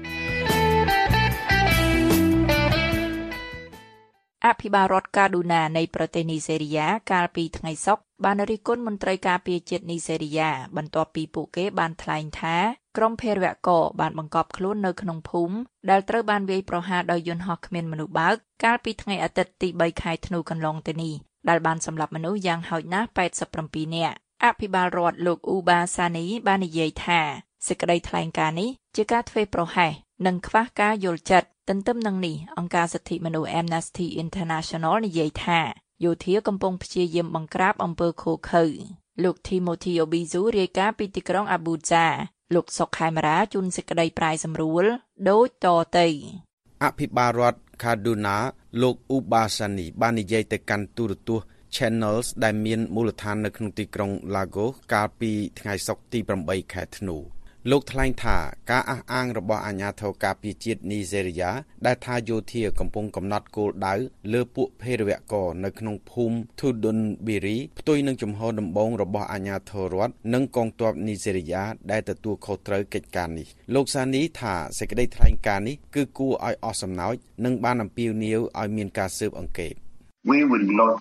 អភិបាលរដ្ឋកាឌូណានៃប្រទេសនីសេរីយ៉ាកាលពីថ្ងៃសុក្របានរិះគន់មន្ត្រីការពារជាតិនីសេរីយ៉ាបន្ទាប់ពីពួកគេបានថ្លែងថាក្រុមភេរវករបានបង្កប់ខ្លួននៅក្នុងភូមិដែលត្រូវបានវាយប្រហារដោយយន្តហោះគ្មានមនុស្សបើកកាលពីថ្ងៃអាទិត្យទី3ខែធ្នូកន្លងទៅនេះដែលបានសម្លាប់មនុស្សយ៉ាងហោចណាស់87នាក់អភិបាលរដ្ឋលោកអ៊ូបាសានីបាននិយាយថាសេចក្តីថ្លែងការណ៍នេះជាការធ្វេសប្រហែសនិងខ្វះការយល់ចិត្តទន្ទឹមនឹងនេះអង្គការសិទ្ធិមនុស្ស Amnesty International និយាយថាយោធាកំពុងព្យាយាមបង្ក្រាបអំពើឃោរឃៅលោក Timothy Obizu រាយការណ៍ពីទីក្រុង Abuja លោកសុកខេមរាជូនសេចក្តីប្រាយសម្រួលដូចតទៅអភិបាលរដ្ឋ Kaduna លោក Ubasani បាននិយាយទៅកាន់ទូរទស្សន៍ Channels ដែលមានមូលដ្ឋាននៅក្នុងទីក្រុង Lagos កាលពីថ្ងៃសុក្រទី8ខែធ្នូលោកថ្លែងថាការអះអាងរបស់អាជ្ញាធរការពារជាតិនីសេរីយ៉ាដែលថាយោធាកំពុងកំណត់គោលដៅលើពួកភេរវករនៅក្នុងភូមិ Tudunbiri ផ្ទុយនឹងជំហរដំបូងរបស់អាជ្ញាធររដ្ឋនិងកងទ័ពនីសេរីយ៉ាដែលទទួលខុសត្រូវកិច្ចការនេះលោកសានីថាសេចក្តីថ្លែងការណ៍នេះគឺគួរឲ្យអស់សំណើចនិងបានអំពាវនាវឲ្យមានការស៊ើបអង្កេត We will not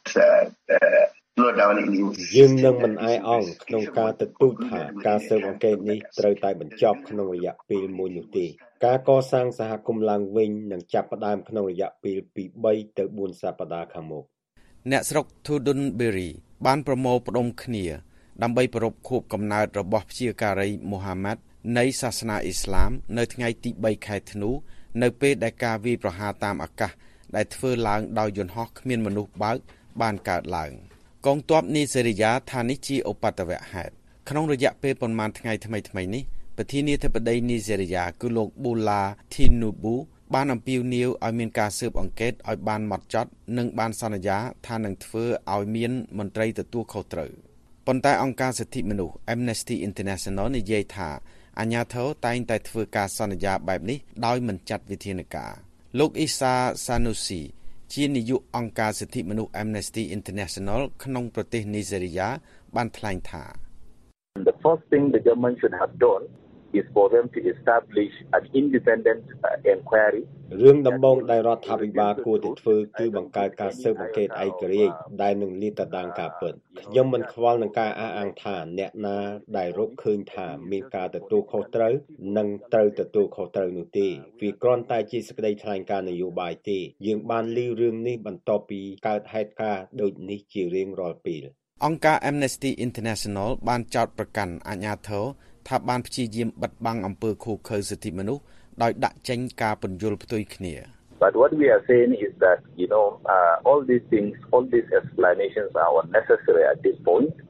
slow down in you យើងនឹងមិនអាយអង់ក្នុងការទទូចថាការស៊ើបអង្កេតនេះត្រូវតែបញ្ចប់ក្នុងរយៈពេលមួយនោះទេការកសាងសហគមន៍ឡើងវិញនឹងចាប់ផ្ដើមក្នុងរយៈពេលពី3ទៅ4សប្តាហ៍ខាងមុខអ្នកស្រុក Tudunbiri បានប្រមូលផ្ដុំគ្នាដើម្បីប្រារព្ធខួបកំណើតរបស់ព្យាការីមូហាម៉ាត់នៃសាសនាអ៊ីស្លាមនៅថ្ងៃទី3ខែធ្នូនៅពេលដែលការវាយប្រហារតាមអាកាសដែលធ្វើឡើងដោយយន្តហោះគ្មានមនុស្សបើកបានកើតឡើងកងទ័ពនីសេរីយ៉ាថានេះជាឧបទ្ទវហេតុក្នុងរយៈពេលប្រមាណថ្ងៃថ្មីនេះប្រធានាធិបតីនីសេរីយ៉ាគឺលោកប៊ូឡាធីនូប៊ូបានអំពាវនាវឲ្យមានការស៊ើបអង្កេតឲ្យបានហ្មត់ចត់និងបានសន្យាថានឹងធ្វើឲ្យមានមន្ត្រីទទួលខុសត្រូវប៉ុន្តែអង្គការសិទ្ធិមនុស្ស Amnesty International និយាយថាអាជ្ញាធរតែងតែធ្វើការសន្យាបែបនេះដោយមិនចាត់វិធានការលោកអ៊ីសាសានូស៊ីជានាយកអង្គការសិទ្ធិមនុស្ស Amnesty International ក្នុងប្រទេសនីសេរីយ៉ាបានថ្លែងថា The first thing the government should have done is for them to establish an independent inquiry រឿងដំបូងដែលរដ្ឋាភិបាលគួរតែធ្វើគឺបង្កើតការស៊ើបអង្កេតឯករាជ្យដែលនឹងលាតត្រដាងការពិតខ្ញុំមិនខ្វល់នឹងការអះអាងថាអ្នកណាដែលរកឃើញថាមានការទទួលខុសត្រូវនិងត្រូវទទួលខុសត្រូវនោះទេវាគ្រាន់តែជាសេចក្តីថ្លែងការណ៍នយោបាយទេយើងបានឮរឿងនេះបន្ទាប់ពីកើតហេតុការណ៍ដូចនេះជារៀងរាល់ពេលអង្គការ Amnesty International បានចោទប្រកាន់អាជ្ញាធរថាបានព្យាយាមបិទបាំងអំពើឃោរឃៅសិទ្ធិមនុស្សដោយដាក់ចេញការពន្យល់ផ្ទុយគ្នា But what we are saying is that all these things all these explanations are unnecessary at this point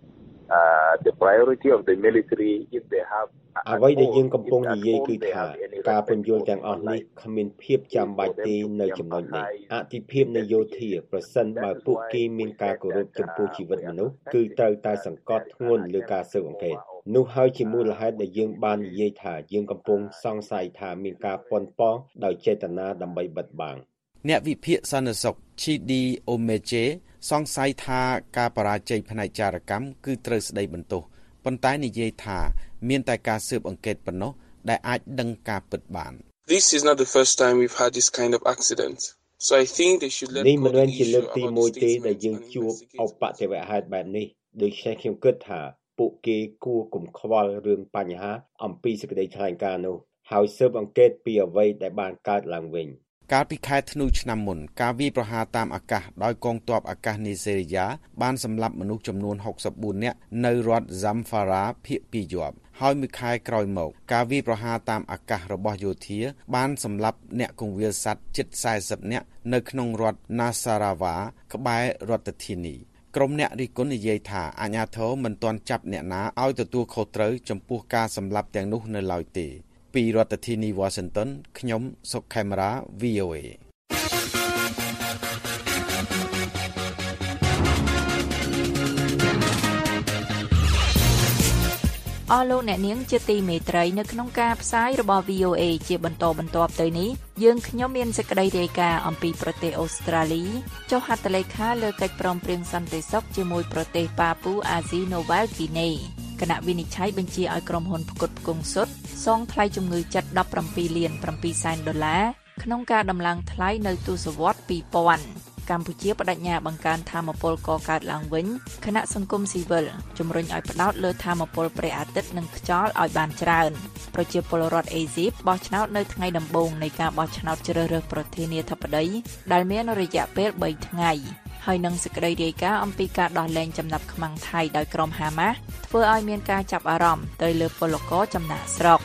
the priority of the military if they have អ្វីដែលយើងកំពុងនិយាយគឺថាការពន្យល់ទាំងអស់នេះគ្មានភាពចាំបាច់ទេនៅចំណុចនេះអតិភិបនៃយោធាប្រសិនបើពួកគេមានការគោរពចំពោះជីវិតមនុស្សគឺត្រូវតែសង្កត់ធ្ងន់លើការស៊ើបអង្កេតនោះហើយជាមូលហេតុដែលយើងបាននិយាយថាយើងកំពុងសង្ស័យថាមានការប៉ុនប៉ងដោយចេតនាដើម្បីបិទបាំងអ្នកវិភាគសន្តិសុខ Chidi Omeche សង្ស័យថាការបរាជ័យផ្នែកចារកម្មគឺត្រូវស្ដីបន្ទោសប៉ុន្តែនិយាយថាមានតែការស៊ើបអង្កេតប៉ុណ្ណោះដែលអាចដឹងការពិតបាន This is not the first time we've had this kind of accident. So I think they should let នេះមិនមែនជាលើកទី1ទេដែលយើងជួបឧបទ្ទវហេតុបែបនេះដូច្នេះខ្ញុំគិតថាពួកគេគួរកុំខ្វល់រឿងបញ្ហាអំពីសេចក្តីថ្លែងការណ៍នោះហើយស៊ើបអង្កេតពីអ្វីដែលបានកើតឡើងវិញកាលពីខែធ្នូឆ្នាំមុនការវាយប្រហារតាមអាកាសដោយកងទ័ពអាកាសនីសេរីយ៉ាបានសម្លាប់មនុស្សចំនួន64នាក់នៅរដ្ឋ Zamfara ភាគពីរយប់ហើយមួយខែក្រោយមកការវាយប្រហារតាមអាកាសរបស់យោធាបានសម្លាប់អ្នកគង្វាលសត្វជិត40នាក់នៅក្នុងរដ្ឋ Nasarawa ក្បែររដ្ឋធានីក្រុមអ្នករិះគន់និយាយថាអាជ្ញាធរមិនទាន់ចាប់អ្នកណាឲ្យទទួលខុសត្រូវចំពោះការសម្លាប់ទាំងនោះនៅឡើយទេពីរដ្ឋធានី Washington ខ្ញុំសុកខេមរា VOA អស់លោកអ្នកនាងជាទីមេត្រីនៅក្នុងការផ្សាយរបស់ VOA ជាបន្តបន្ទាប់ទៅនេះយើងខ្ញុំមានសេចក្តីរាយការណ៍អំពីប្រទេសអូស្ត្រាលីចុះហត្ថលេខាលើកិច្ចព្រមព្រៀងសន្តិសុខជាមួយប្រទេសប៉ាពូអាស៊ីណូវែលហ្គីណេគណៈវិនិច្ឆ័យបញ្ជាឲ្យក្រុមហ៊ុនផ្គត់ផ្គង់សុទ្ធសងថ្លៃជំងឺចិត្ត$17.7 លានក្នុងការដំឡើងថ្លៃនៅទសវត្សរ៍ 2000កម្ពុជាបដិញ្ញាបង្កើនថាមពលកកើតឡើងវិញគណៈសង្គមស៊ីវិលជំរុញឲ្យផ្ដោតលើថាមពលព្រះអាទិត្យនិងខ្យល់ឲ្យបានច្រើនប្រជាពលរដ្ឋអេស៊ីបបោះឆ្នោតនៅថ្ងៃដំបូងនៃការបោះឆ្នោតជ្រើសរើសប្រធានាធិបតីដែលមានរយៈពេល3ថ្ងៃហើយនឹងសេចក្តីរាយការណ៍អំពីការដោះលែងចំណាប់ខ្មាំងថៃដោយក្រុមហាម៉ាស់ធ្វើឲ្យមានការចាប់អារម្មណ៍ទៅលើពលករចំណាក់ស្រុក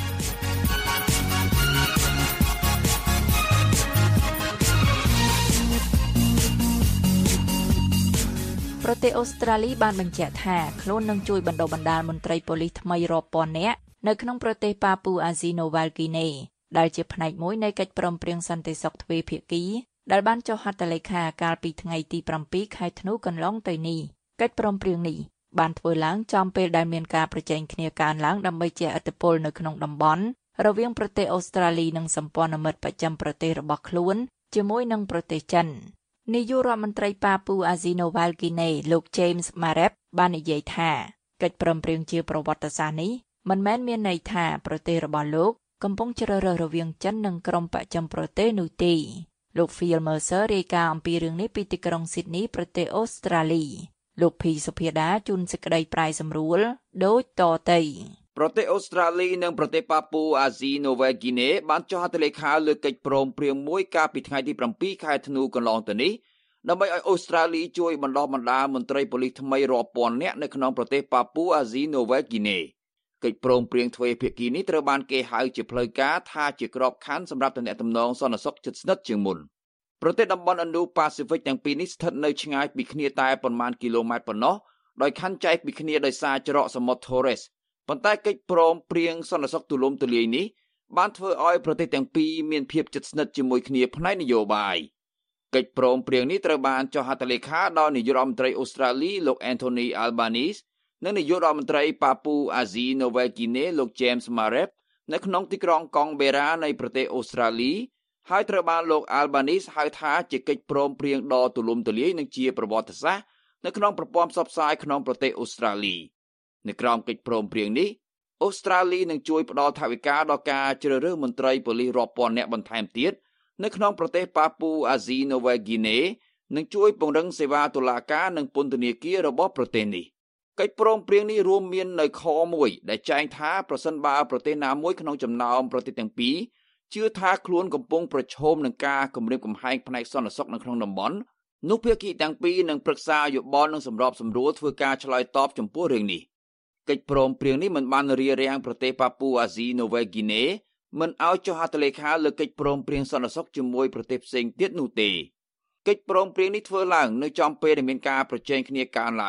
ប្រទេសអូស្ត្រាលីបានបញ្ជាក់ថាខ្លួននឹងជួយបណ្ដុះបណ្ដាលមន្ត្រីប៉ូលីសថ្មីរាប់ពាន់នាក់នៅក្នុងប្រទេសប៉ាពូអាស៊ីណូវែលហ្គីណេដែលជាផ្នែកមួយនៃកិច្ចព្រមព្រៀងសន្តិសុខទ្វេភាគីដែលបានចុះហត្ថលេខាកាលពីថ្ងៃទី7ខែធ្នូកន្លងទៅនេះកិច្ចព្រមព្រៀងនេះបានធ្វើឡើងចំពេលដែលមានការប្រជែងគ្នាកើនឡើងដើម្បីជះឥទ្ធិពលនៅក្នុងតំបន់រវាងប្រទេសអូស្ត្រាលីនិងសម្ព័ន្ធមិត្តបច្ចឹមប្រទេសរបស់ខ្លួនជាមួយនឹងប្រទេសចិននាយករដ្ឋមន្ត្រីប៉ាពូអាស៊ីណូវែលហ្គីណេលោក James Marep បាននិយាយថាកិច្ចព្រមព្រៀងជាប្រវត្តិសាស្ត្រនេះមិនមែនមានន័យថាប្រទេសរបស់លោកកំពុងជ្រើសរើសរវាងចិននិងក្រុមបច្ចឹមប្រទេសនោះទេលោក Phil Mercer រាយការណ៍អំពីរឿងនេះពីទីក្រុង Sydney ប្រទេសអូស្ត្រាលីលោកភីសុភាដាជួនសេចក្តីប្រាយសម្រួលដូចតទៅប្រទេសអូស្ត្រាលីនិងប្រទេសប៉ាពូអាស៊ីណូវែលហ្គីណេបានចុះហត្ថលេខាលើកិច្ចព្រមព្រៀងមួយកាលពីថ្ងៃទី7ខែធ្នូកន្លងទៅនេះដើម្បីឲ្យអូស្ត្រាលីជួយបណ្ដុះបណ្ដាលមន្ត្រីប៉ូលីសថ្មីរាប់ពាន់នាក់នៅក្នុងប្រទេសប៉ាពូអាស៊ីណូវែលហ្គីណេកិច្ចព្រមព្រៀងទ្វេភាគីនេះត្រូវបានគេហៅជាផ្លូវការថាជាក្របខ័ណ្ឌសម្រាប់ទំនាក់ទំនងសន្តិសុខជិតស្និទ្ធជាងមុនប្រទេសតំបន់ Indo-Pacific ទាំងពីរនេះស្ថិតនៅឆ្ងាយពីគ្នាតែប៉ុន្មានគីឡូម៉ែត្រប៉ុណ្ណោះដោយខ័ណ្ឌចែកពីគ្នាដោយសារច្រកសមុទ្រ Torres ប៉ុន្តែកិច្ចព្រមព្រៀងសន្តិសុខទូលំទូលាយនេះបានធ្វើឲ្យប្រទេសទាំងពីរមានភាពជិតស្និទ្ធជាមួយគ្នាផ្នែកនយោបាយកិច្ចព្រមព្រៀងនេះត្រូវបានចុះហត្ថលេខាដោយនាយករដ្ឋមន្ត្រីអូស្ត្រាលីលោក Anthony Albanese និងនាយករដ្ឋមន្ត្រីប៉ាពូអាស៊ីណូវែលហ្គីណេលោក James Marep នៅក្នុងទីក្រុងកុងបេរ៉ានៃប្រទេសអូស្ត្រាលីហើយត្រូវបានលោក Albanese ហៅថាជាកិច្ចព្រមព្រៀងដ៏ទូលំទូលាយនិងជាប្រវត្តិសាស្ត្រនៅក្នុងប្រព័ន្ធផ្សព្វផ្សាយក្នុងប្រទេសអូស្ត្រាលីនៅក្រោមកិច្ចព្រមព្រៀងនេះអូស្ត្រាលីនឹងជួយផ្ដល់ថវិកាដល់ការជ្រើសរើសមន្ត្រីប៉ូលីសរាប់ពាន់នាក់បន្ថែមទៀតនៅក្នុងប្រទេសប៉ាពូអាស៊ីណូវែលហ្គីណេនិងជួយពង្រឹងសេវាតុលាការនិងពន្ធនាគាររបស់ប្រទេសនេះកិច្ចព្រមព្រៀងនេះរួមមាននៅខមួយដែលចែងថាប្រសិនបើប្រទេសណាមួយក្នុងចំណោមប្រទេសទាំងពីរជឿថាខ្លួនកំពុងប្រឈមនឹងការគំរាមកំហែងផ្នែកសន្តិសុខនៅក្នុងតំបន់នោះភាគីទាំងពីរនឹងប្រឹក្សាយោបល់និងសម្របសម្រួលធ្វើការឆ្លើយតបចំពោះរឿងនេះកិច្ចព្រមព្រៀងនេះមិនបានរារាំងប្រទេសប៉ាពូអាស៊ីណូវែលហ្គីណេមិនឲ្យចុះហត្ថលេខាលើកិច្ចព្រមព្រៀងសន្តិសុខជាមួយប្រទេសផ្សេងទៀតនោះទេកិច្ចព្រមព្រៀងនេះធ្វើឡើងនៅចំពេលដែលមានការប្រជែងគ្នាកើនឡើង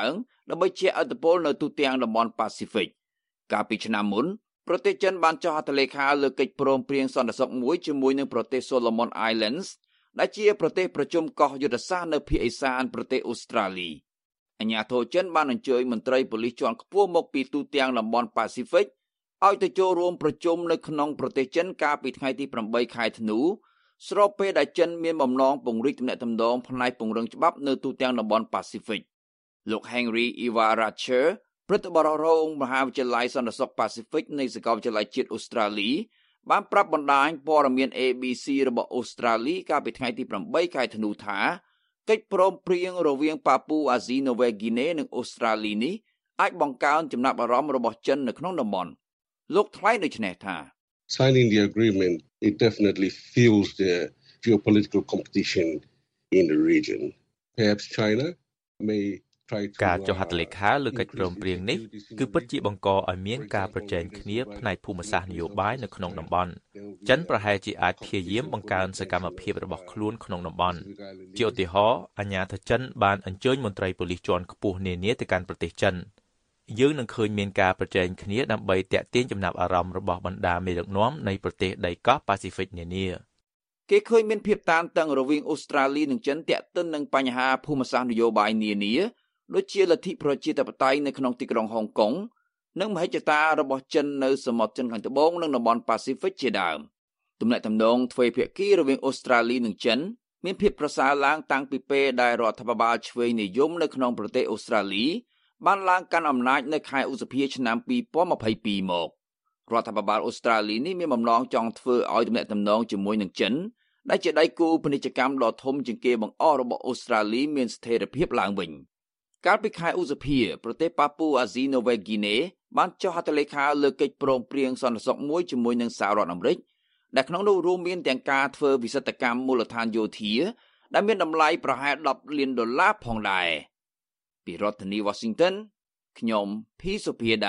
ដើម្បីជះឥទ្ធិពលនៅទូទាំងតំបន់ប៉ាស៊ីហ្វិកកាលពីឆ្នាំមុនប្រទេសចិនបានចុះហត្ថលេខាលើកិច្ចព្រមព្រៀងសន្តិសុខមួយជាមួយនឹងប្រទេស Solomon Islands ដែលជាប្រទេសប្រជុំកោះយុទ្ធសាស្ត្រនៅភាគឦសានប្រទេសអូស្ត្រាលីអាជ្ញាធរចិនបានអញ្ជើញមន្ត្រីប៉ូលីសជាន់ខ្ពស់មកពីទូទាំងតំបន់ប៉ាស៊ីហ្វិកឲ្យទៅចូលរួមប្រជុំនៅក្នុងប្រទេសចិនកាលពីថ្ងៃទី8ខែធ្នូស្របពេលដែលចិនមានបំណងពង្រីកទំនាក់ទំនងផ្នែកពង្រឹងច្បាប់នៅទូទាំងតំបន់ប៉ាស៊ីហ្វិកលោក Henry Ivaracher ព្រឹទ្ធបរិរងមហាវិទ្យាល័យសន្តិសុខប៉ាស៊ីហ្វិកនៃសាកលវិទ្យាល័យជាតិអូស្ត្រាលីបានប្រាប់បណ្ដាញព័ត៌មាន ABC របស់អូស្ត្រាលីកាលពីថ្ងៃទី8ខែធ្នូថាកិច្ចព្រមព្រៀងរវាងប៉ាពូអាស៊ីណូវែហ្គីណេនិងអូស្ត្រាលីនេះអាចបង្កើនចំណាប់អារម្មណ៍របស់ចិននៅក្នុងតំបន់លោកថ្លែងដូចនេះថា Signing the agreement it definitely fuels the geopolitical competition in the region. Perhaps China may ការចុះហត្ថលេខាលើកិច្ចព្រមព្រៀងនេះគឺពិតជាបង្កឲ្យមានការប្រជែងគ្នាផ្នែកភូមិសាស្ត្រនយោបាយនៅក្នុងតំបន់ចិនប្រហែលជាអាចព្យាយាមបង្កើនសកម្មភាពរបស់ខ្លួនក្នុងតំបន់ជាឧទាហរណ៍អាជ្ញាធរចិនបានអញ្ជើញមន្ត្រីប៉ូលីសជាន់ខ្ពស់នានាទៅកាន់ប្រទេសចិនយើងនឹងឃើញមានការប្រជែងគ្នាដើម្បីទាក់ទាញចំណាប់អារម្មណ៍របស់បណ្ដាមេដឹកនាំនៃប្រទេសដីកោះប៉ាស៊ីហ្វិកនានាគេឃើញមានភាពតានតឹងរវាងអូស្ត្រាលីនិងចិនទាក់ទិននឹងបញ្ហាភូមិសាស្ត្រនយោបាយនានាដូចជាលទ្ធិប្រជាធិបតេយ្យនៅក្នុងទីក្រុងហុងកុងនិងមហិច្ឆតារបស់ចិននៅសមុទ្រចិនខាងត្បូងនិងតំបន់ប៉ាស៊ីហ្វិកជាដើមទំនាក់ទំនងទ្វេភាគីរវាងអូស្ត្រាលីនិងចិនមានភាពប្រសើរឡើងតាំងពីពេលដែលរដ្ឋាភិបាលឆ្វេងនិយមនៅក្នុងប្រទេសអូស្ត្រាលីបានឡើងកាន់អំណាចនៅខែឧសភាឆ្នាំ2022មករដ្ឋាភិបាលអូស្ត្រាលីនេះមានបំណងចង់ធ្វើឲ្យទំនាក់ទំនងជាមួយនឹងចិនដែលជាដៃគូពាណិជ្ជកម្មដ៏ធំជាងគេបង្អស់របស់អូស្ត្រាលីមានស្ថិរភាពឡើងវិញកាលពីខែឧសភាប្រទេសប៉ាពូអាស៊ីណូវែហ្គីណេបានចុះហត្ថលេខាលើកិច្ចព្រមព្រៀងសន្តិសុខមួយជាមួយនឹងសហរដ្ឋអាមេរិកដែលក្នុងនោះរួមមានទាំងការធ្វើវិសិទ្ធកម្មមូលដ្ឋានយោធាដែលមានតម្លៃប្រហែល$10 លានផងដែរពីរដ្ឋធានី Washington ខ្ញុំភីសុភាដា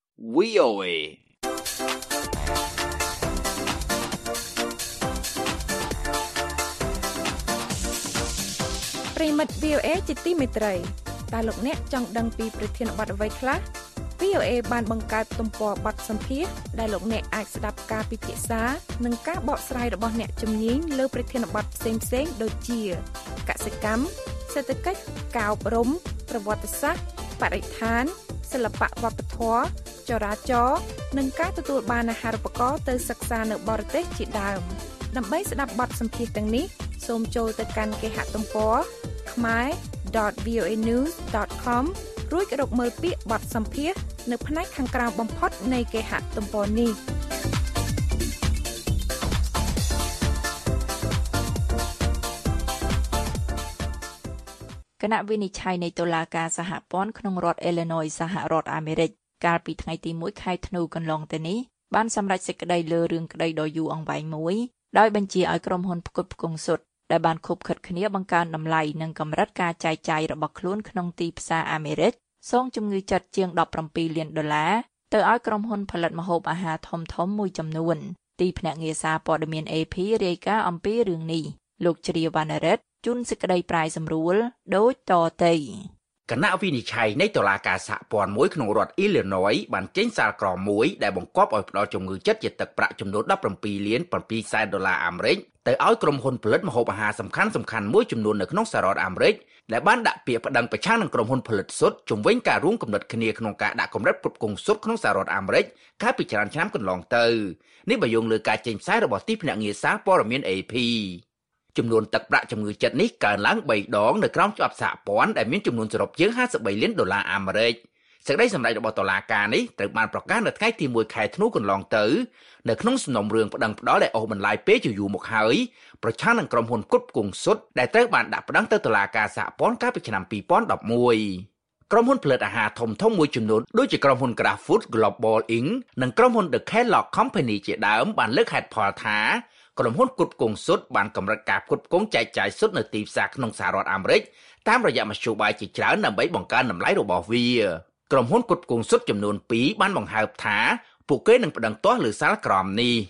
VOA ប្រិមិត្ត VOA ជាទីមេត្រីតើលោកអ្នកចង់ដឹងពីប្រធានបទអ្វីខ្លះ VOA បានបង្កើតទំព័របទសម្ភាសន៍ដែលលោកអ្នកអាចស្ដាប់ការពិភាក្សានិងការបកស្រាយរបស់អ្នកជំនាញលើប្រធានបទផ្សេងៗដូចជាកសិកម្មសេដ្ឋកិច្ចការអប់រំប្រវត្តិសាស្ត្របរិស្ថានសិល្បៈវប្បធម៌ចរាចរណ៍និងការទទួលបានអាហារូបករណ៍ទៅសិក្សានៅបរទេសជាដើមដើម្បីស្ដាប់បទសម្ភាសន៍ទាំងនេះសូមចូលទៅកាន់គេហទំព័រ khmer.voanews.com រួចរកមើលពាក្យបទសម្ភាសន៍នៅផ្នែកខាងក្រោមបំផុតនៃគេហទំព័រនេះគណៈវិនិច្ឆ័យនៃតុលាការសហព័ន្ធក្នុងរដ្ឋ Illinois សហរដ្ឋអាមេរិកកាលពីថ្ងៃទី1ខែធ្នូកន្លងទៅនេះបានសម្រេចសេចក្តីលើរឿងក្តីដ៏យូរអង្វែងមួយដោយបញ្ជាឲ្យក្រុមហ៊ុនផ្គត់ផ្គង់ស៊ុតដែលបានខុបខិតគ្នាបង្កើនតម្លៃនិងកម្រិតការចែកចាយរបស់ខ្លួនក្នុងទីផ្សារអាមេរិកសងជំងឺចិត្តជាង$17 លានទៅឲ្យក្រុមហ៊ុនផលិតម្ហូបអាហារធំៗមួយចំនួនទីភ្នាក់ងារសារព័ត៌មាន AP រាយការណ៍អំពីរឿងនេះលោកជ្រាវវណ្ណរិទ្ធជូនសេចក្តីប្រាយសម្រួលដូចតទៅគណៈវិនិច្ឆ័យនៃតុលាការសហព័ន្ធមួយក្នុងរដ្ឋ Illinois បានចេញសារក្រមមួយដែលបង្គាប់ឲ្យផ្ដល់ជំងឺចិត្តជាទឹកប្រាក់ចំនួន$17.7 លានអាមេរិកទៅឲ្យក្រុមហ៊ុនផលិតម្ហូបអាហារសំខាន់មួយចំនួននៅក្នុងសហរដ្ឋអាមេរិកដែលបានដាក់ពាក្យប្តឹងប្រឆាំងនឹងក្រុមហ៊ុនផលិតស៊ុតជំវិញការរួមគំនិតគ្នាក្នុងការដាក់កម្រិតផ្គត់ផ្គង់ស៊ុតក្នុងសហរដ្ឋអាមេរិកកាលពីច្រើនឆ្នាំកន្លងទៅនេះបើយោងលើការចេញផ្សាយរបស់ទីភ្នាក់ងារសារព័ត៌មាន AP ចំនួនទឹកប្រាក់ជំងឺចិត្តនេះកើនឡើង3ដងនៅក្រោមច្បាប់សហព័ន្ធដែលមានចំនួនសរុបជាង$53 លានអាមេរិកសេចក្តីសម្រេចរបស់តុលាការនេះត្រូវបានប្រកាសនៅថ្ងៃទី1ខែធ្នូកន្លងទៅនៅក្នុងសំណុំរឿងប្តឹងផ្តល់ដែលអូសបន្លាយពេលជាយូរមកហើយប្រឆាំងនឹងក្រុមហ៊ុនផ្គត់ផ្គង់ស៊ុតដែលត្រូវបានដាក់ប្តឹងទៅតុលាការសហព័ន្ធកាលពីឆ្នាំ2011ក្រុមហ៊ុនផលិតអាហារធំៗមួយចំនួនដូចជាក្រុមហ៊ុន Kraft Foods Global Inc និងក្រុមហ៊ុន The Kellogg Company ជាដើមបានលើកហេតុផលថាក្រុមហ៊ុនផ្គត់ផ្គង់ស៊ុតបានកម្រិតការផ្គត់ផ្គង់ចែកចាយស៊ុតនៅទីផ្សារក្នុងសហរដ្ឋអាមេរិកតាមរយៈមធ្យោបាយជាច្រើនដើម្បីបង្កើនតម្លៃរបស់វាក្រុមហ៊ុនផ្គត់ផ្គង់ស៊ុតចំនួន2បានបង្ហើបថាពួកគេនឹងប្តឹងទាស់លើសាលក្រមនេះ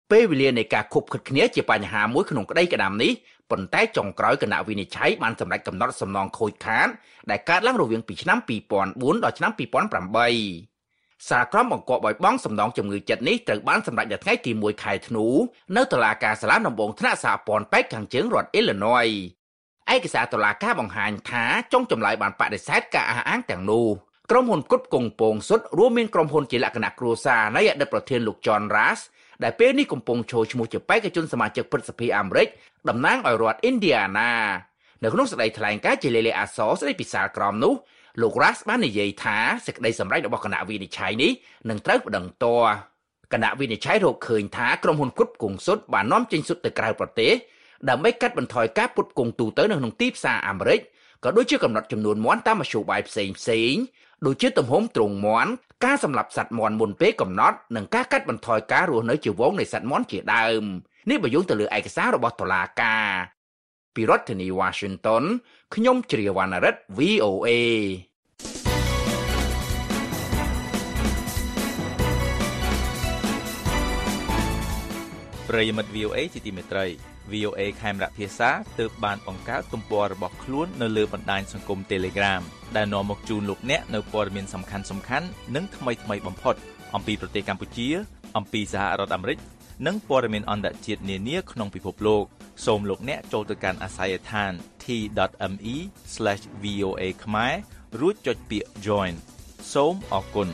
ពេលវេលានៃការខុបខិតគ្នាជាបញ្ហាមួយក្នុងក្តីក្តាំនេះប៉ុន្តែចុងក្រោយគណៈវិនិច្ឆ័យបានសម្រេចកំណត់សំណងខូចខាតដែលកើតឡើងរវាងពីឆ្នាំ2004ដល់ឆ្នាំ2008សារក្រមបង្គាប់ឲ្យបង់សំណងជំងឺចិត្តនេះត្រូវបានសម្រេចនៅថ្ងៃទី1ខែធ្នូនៅតុលាការសាលាដំបងថ្នាក់សហព័ន្ធប៉ែកខាងជើងរដ្ឋអ៊ីលីណុយឯកសារតុលាការបង្ហាញថាចុងចម្លើយបានបដិសេធការអះអាងទាំងនោះក្រុមហ៊ុនគុតគង់ពងសុទ្ធរួមមានក្រុមហ៊ុនជាលក្ខណៈគ្រួសារនៃអតីតប្រធានលោក John Ras ដែលពេលនេះកំពុងចូលឈ្មោះជាបេក្ខជនសមាជិកព្រឹទ្ធសភាអាមេរិកតំណាងឲ្យរដ្ឋ Indiana នៅក្នុងសេចក្តីថ្លែងការណ៍ជាលេខអក្សរស្តីពីសាលក្រមនោះលោក Ras បាននិយាយថាសេចក្តីសម្រេចរបស់គណៈវិនិច្ឆ័យនេះនឹងត្រូវប្តឹងតគណៈវិនិច្ឆ័យរកឃើញថាក្រុមហ៊ុនគុតគង់សុទ្ធបាននាំចេញសុទ្ធទៅក្រៅប្រទេសដើម្បីកាត់បន្ថយការផ្គត់ផ្គង់ទូទៅនៅក្នុងទីផ្សារអាមេរិកក៏ដូចជាកំណត់ចំនួនមាន់តាមមធ្យោបាយផ្សេងដូចជាទំហំទ្រុងមាន់ការសម្លាប់សត្វមាន់មុនពេលកំណត់និងការកាត់បន្ថយការរស់នៅជាហ្វូងនៃសត្វមាន់ជាដើមនេះបើយោងទៅលើឯកសាររបស់តុលាការពីរដ្ឋធានី Washington ខ្ញុំជ្រាវណ្ណរិទ្ធ VOA ប្រិយមិត្ត VOA ជាទីមេត្រី VOA ខេមរៈភាសាទើបបានបង្កើតទំព័ររបស់ខ្លួននៅលើបណ្ដាញសង្គម Telegram ដែលនាំមកជូនលោកអ្នកនៅព័ត៌មានសំខាន់ៗនិងថ្មីៗបំផុតអំពីប្រទេសកម្ពុជាអំពីសហរដ្ឋអាមេរិកនិងព័ត៌មានអន្តរជាតិនានាក្នុងពិភពលោកសូមលោកអ្នកចូលទៅកាន់អាស័យដ្ឋាន t.me/voa ខ្មែររួចចុចពាក្យ Join សូមអរគុណ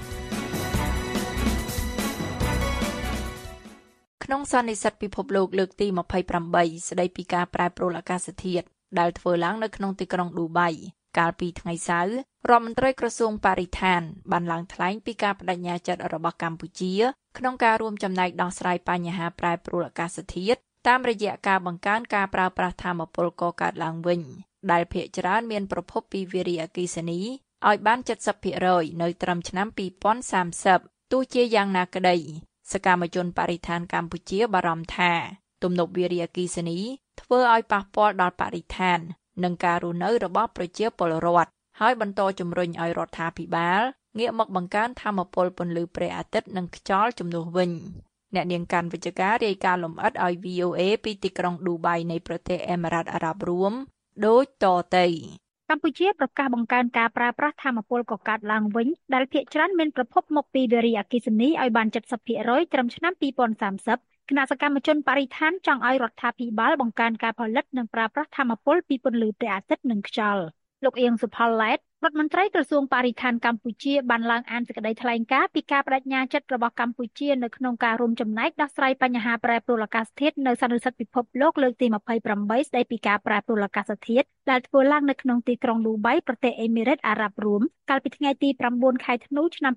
ក្នុងសន្និសីទពិភពលោកលើកទី28ស្ដីពីការប្រែប្រួលអាកាសធាតុដែលធ្វើឡើងនៅក្នុងទីក្រុងឌូបៃកាលពីថ្ងៃសៅរ៍រដ្ឋមន្ត្រីក្រសួងបរិស្ថានបានឡើងថ្លែងពីការបដិញ្ញាចិត្តរបស់កម្ពុជាក្នុងការរួមចំណែកដោះស្រាយបញ្ហាប្រែប្រួលអាកាសធាតុតាមរយៈការបង្កើនការប្រើប្រាស់ថាមពលកកើតឡើងវិញដែលភាគច្រើនមានប្រភពពីវារីអគ្គិសនីឲ្យបាន 70% នៅត្រឹមឆ្នាំ2030ទោះជាយ៉ាងណាក្តីសកម្មជនបរិស្ថានកម្ពុជាបារម្ភថាទំនប់វារីអគ្គិសនីធ្វើឲ្យប៉ះពាល់ដល់បរិស្ថាននិងការរស់នៅរបស់ប្រជាពលរដ្ឋហើយបន្តជំរុញឲ្យរដ្ឋាភិបាលងាកមកបង្កើនថាមពលពន្លឺព្រះអាទិត្យនិងខ្យល់ជំនួសវិញអ្នកនាងកាន់វិជ្ជការរាយការណ៍លម្អិតឲ្យ VOA ពីទីក្រុងឌូបៃនៃប្រទេសអេមីរ៉ាតអារ៉ាប់រួមដូចតទៅកម្ពុជាប្រកាសបង្កើនការប្រើប្រាស់ថាមពលកកើតឡើងវិញដែលភាគច្រើនមានប្រភពមកពីវារីអគ្គិសនីឲ្យបាន 70% ត្រឹមឆ្នាំ2030គណៈសកម្មជនបរិស្ថានចង់ឲ្យរដ្ឋាភិបាលបង្កើនការផលិតនិងប្រើប្រាស់ថាមពលពីពន្លឺព្រះអាទិត្យនិងខ្យល់លោកអៀងសុផលឡែតរដ្ឋមន្ត្រីក្រសួងបរិស្ថានកម្ពុជាបានឡើងអានសេចក្តីថ្លែងការណ៍ពីការបដិញ្ញាចិត្តរបស់កម្ពុជានៅក្នុងការរួមចំណែកដោះស្រាយបញ្ហាប្រែប្រួលអាកាសធាតុនៅសន្និសីទពិភពលោកលើកទី28ស្តីពីការប្រែប្រួលអាកាសធាតុដែលធ្វើឡើងនៅក្នុងទីក្រុងឌូបៃប្រទេសអេមីរ៉ាតអារ៉ាប់រួមកាលពីថ្ងៃទី9ខែធ្នូឆ្នាំ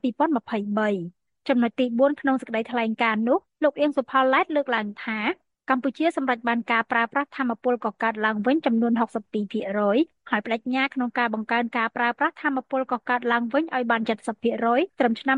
2023ចំណុចទី4ក្នុងសេចក្តីថ្លែងការណ៍នោះលោកអៀងសុផលឡែតលើកឡើងថាកម្ពុជាសម្រេចបានការប្រើប្រាស់ថាមពលកកើតឡើងវិញចំនួន 62% ហើយបដិញ្ញាក្នុងការបង្កើនការប្រើប្រាស់ថាមពលកកើតឡើងវិញឲ្យបាន 70% ត្រឹមឆ្នាំ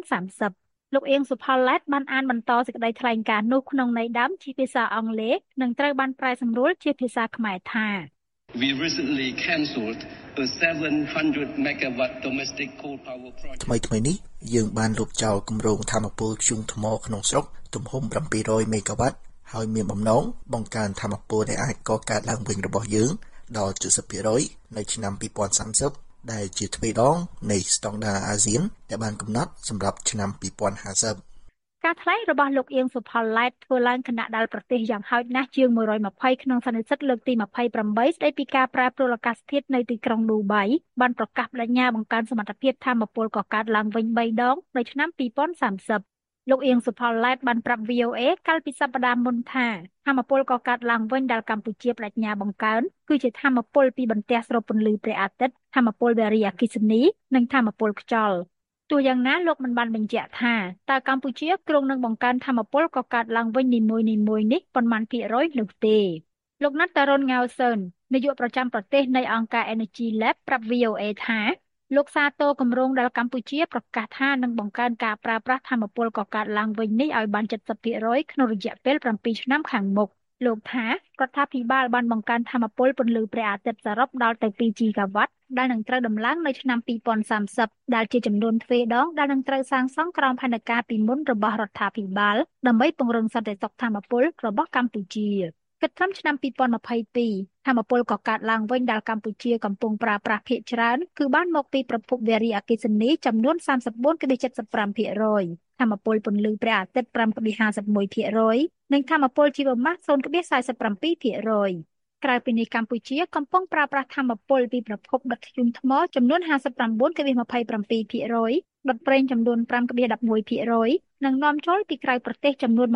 2030លោកអៀងសុផលឡែតបានអានបន្តសេចក្តីថ្លែងការណ៍នោះក្នុងន័យដើមជាភាសាអង់គ្លេសនិងត្រូវបានប្រែសម្រួលជាភាសាខ្មែរថា We recently cancelled a 700 megawatt domestic coal power project ថ្មីនេះយើងបានលុបចោលគម្រោងថាមពលធ្យូងថ្មក្នុងស្រុកទំហំ700មេហ្គាវ៉ាត់ហើយមានបំណងបង្កើនថាមពលដែលអាចកកើតឡើងវិញរបស់យើងដល់ 70% នៅឆ្នាំ2030ដែលជាទ្វេដងនៃស្តង់ដារអាស៊ានដែលបានកំណត់សម្រាប់ឆ្នាំ2050 ការថ្លែងរបស់លោកអៀងសុផលឡែតធ្វើឡើងខណៈដែលប្រទេសយ៉ាងហោចណាស់ជាង120ក្នុងសន្និសីទលើកទី28ស្តីពីការប្រែប្រួលអាកាសធាតុនៅទីក្រុងឌូបៃបានប្រកាសបដិញ្ញាបង្កើនសមត្ថភាពថាមពលកកើតឡើងវិញ3ដងនៅឆ្នាំ2030លោកអៀងសុផលឡែតបានប្រាប់ VOA កាលពីសប្តាហ៍មុនថាថាមពលកកើតឡើងវិញដែលកម្ពុជាបដិញ្ញាបង្កើនគឺជាថាមពលពីបន្ទះស្រូបពន្លឺព្រះអាទិត្យថាមពលវារីអគ្គិសនីនិងថាមពលខ្យល់ទោះយ៉ាងណាលោកមិនបានបញ្ជាក់ថាតើកម្ពុជាគ្រោងនឹងបង្កើនថាមពលកកើតឡើងវិញនីមួយៗនេះប៉ុន្មានភាគរយនោះទេលោកណាត់តារុនង៉ៅសឺននាយកប្រចាំប្រទេសនៃអង្គការ Energy Lab ប្រាប់ VOA ថាលោកសាទរគម្រោងដែលកម្ពុជាប្រកាសថានឹងបង្កើនការប្រើប្រាស់ថាមពលកកើតឡើងវិញនេះឲ្យបាន 70% ក្នុងរយៈពេល7ឆ្នាំខាងមុខលោកថារដ្ឋាភិបាលបានបង្កើនថាមពលពន្លឺព្រះអាទិត្យសរុបដល់ទៅ2 GW ដែលនឹងត្រូវដំឡើងនៅឆ្នាំ2030ដែលជាចំនួនទ្វេដងដែលនឹងត្រូវសាងសង់ក្រោមផែនការពីមុនរបស់រដ្ឋាភិបាលដើម្បីពង្រឹងសន្តិសុខថាមពលរបស់កម្ពុជាគិតត្រឹមឆ្នាំ2022ថាមពលកកើតឡើងវិញដែលកម្ពុជាកំពុងប្រើប្រាស់ភាគច្រើនគឺបានមកពីប្រភពវារីអគ្គិសនីចំនួន 34.75%ថាមពលពន្លឺព្រះអាទិត្យ 5.51% និងថាមពលជីវម៉ាស 0.47%ក្រៅពីនេះកម្ពុជាកំពុងប្រើប្រាស់ថាមពលពីប្រភពដុតធ្យូងថ្មចំនួន 59.27%ដុតប្រេងចំនួន 5.11% និងនាំចូលពីក្រៅប្រទេសចំនួន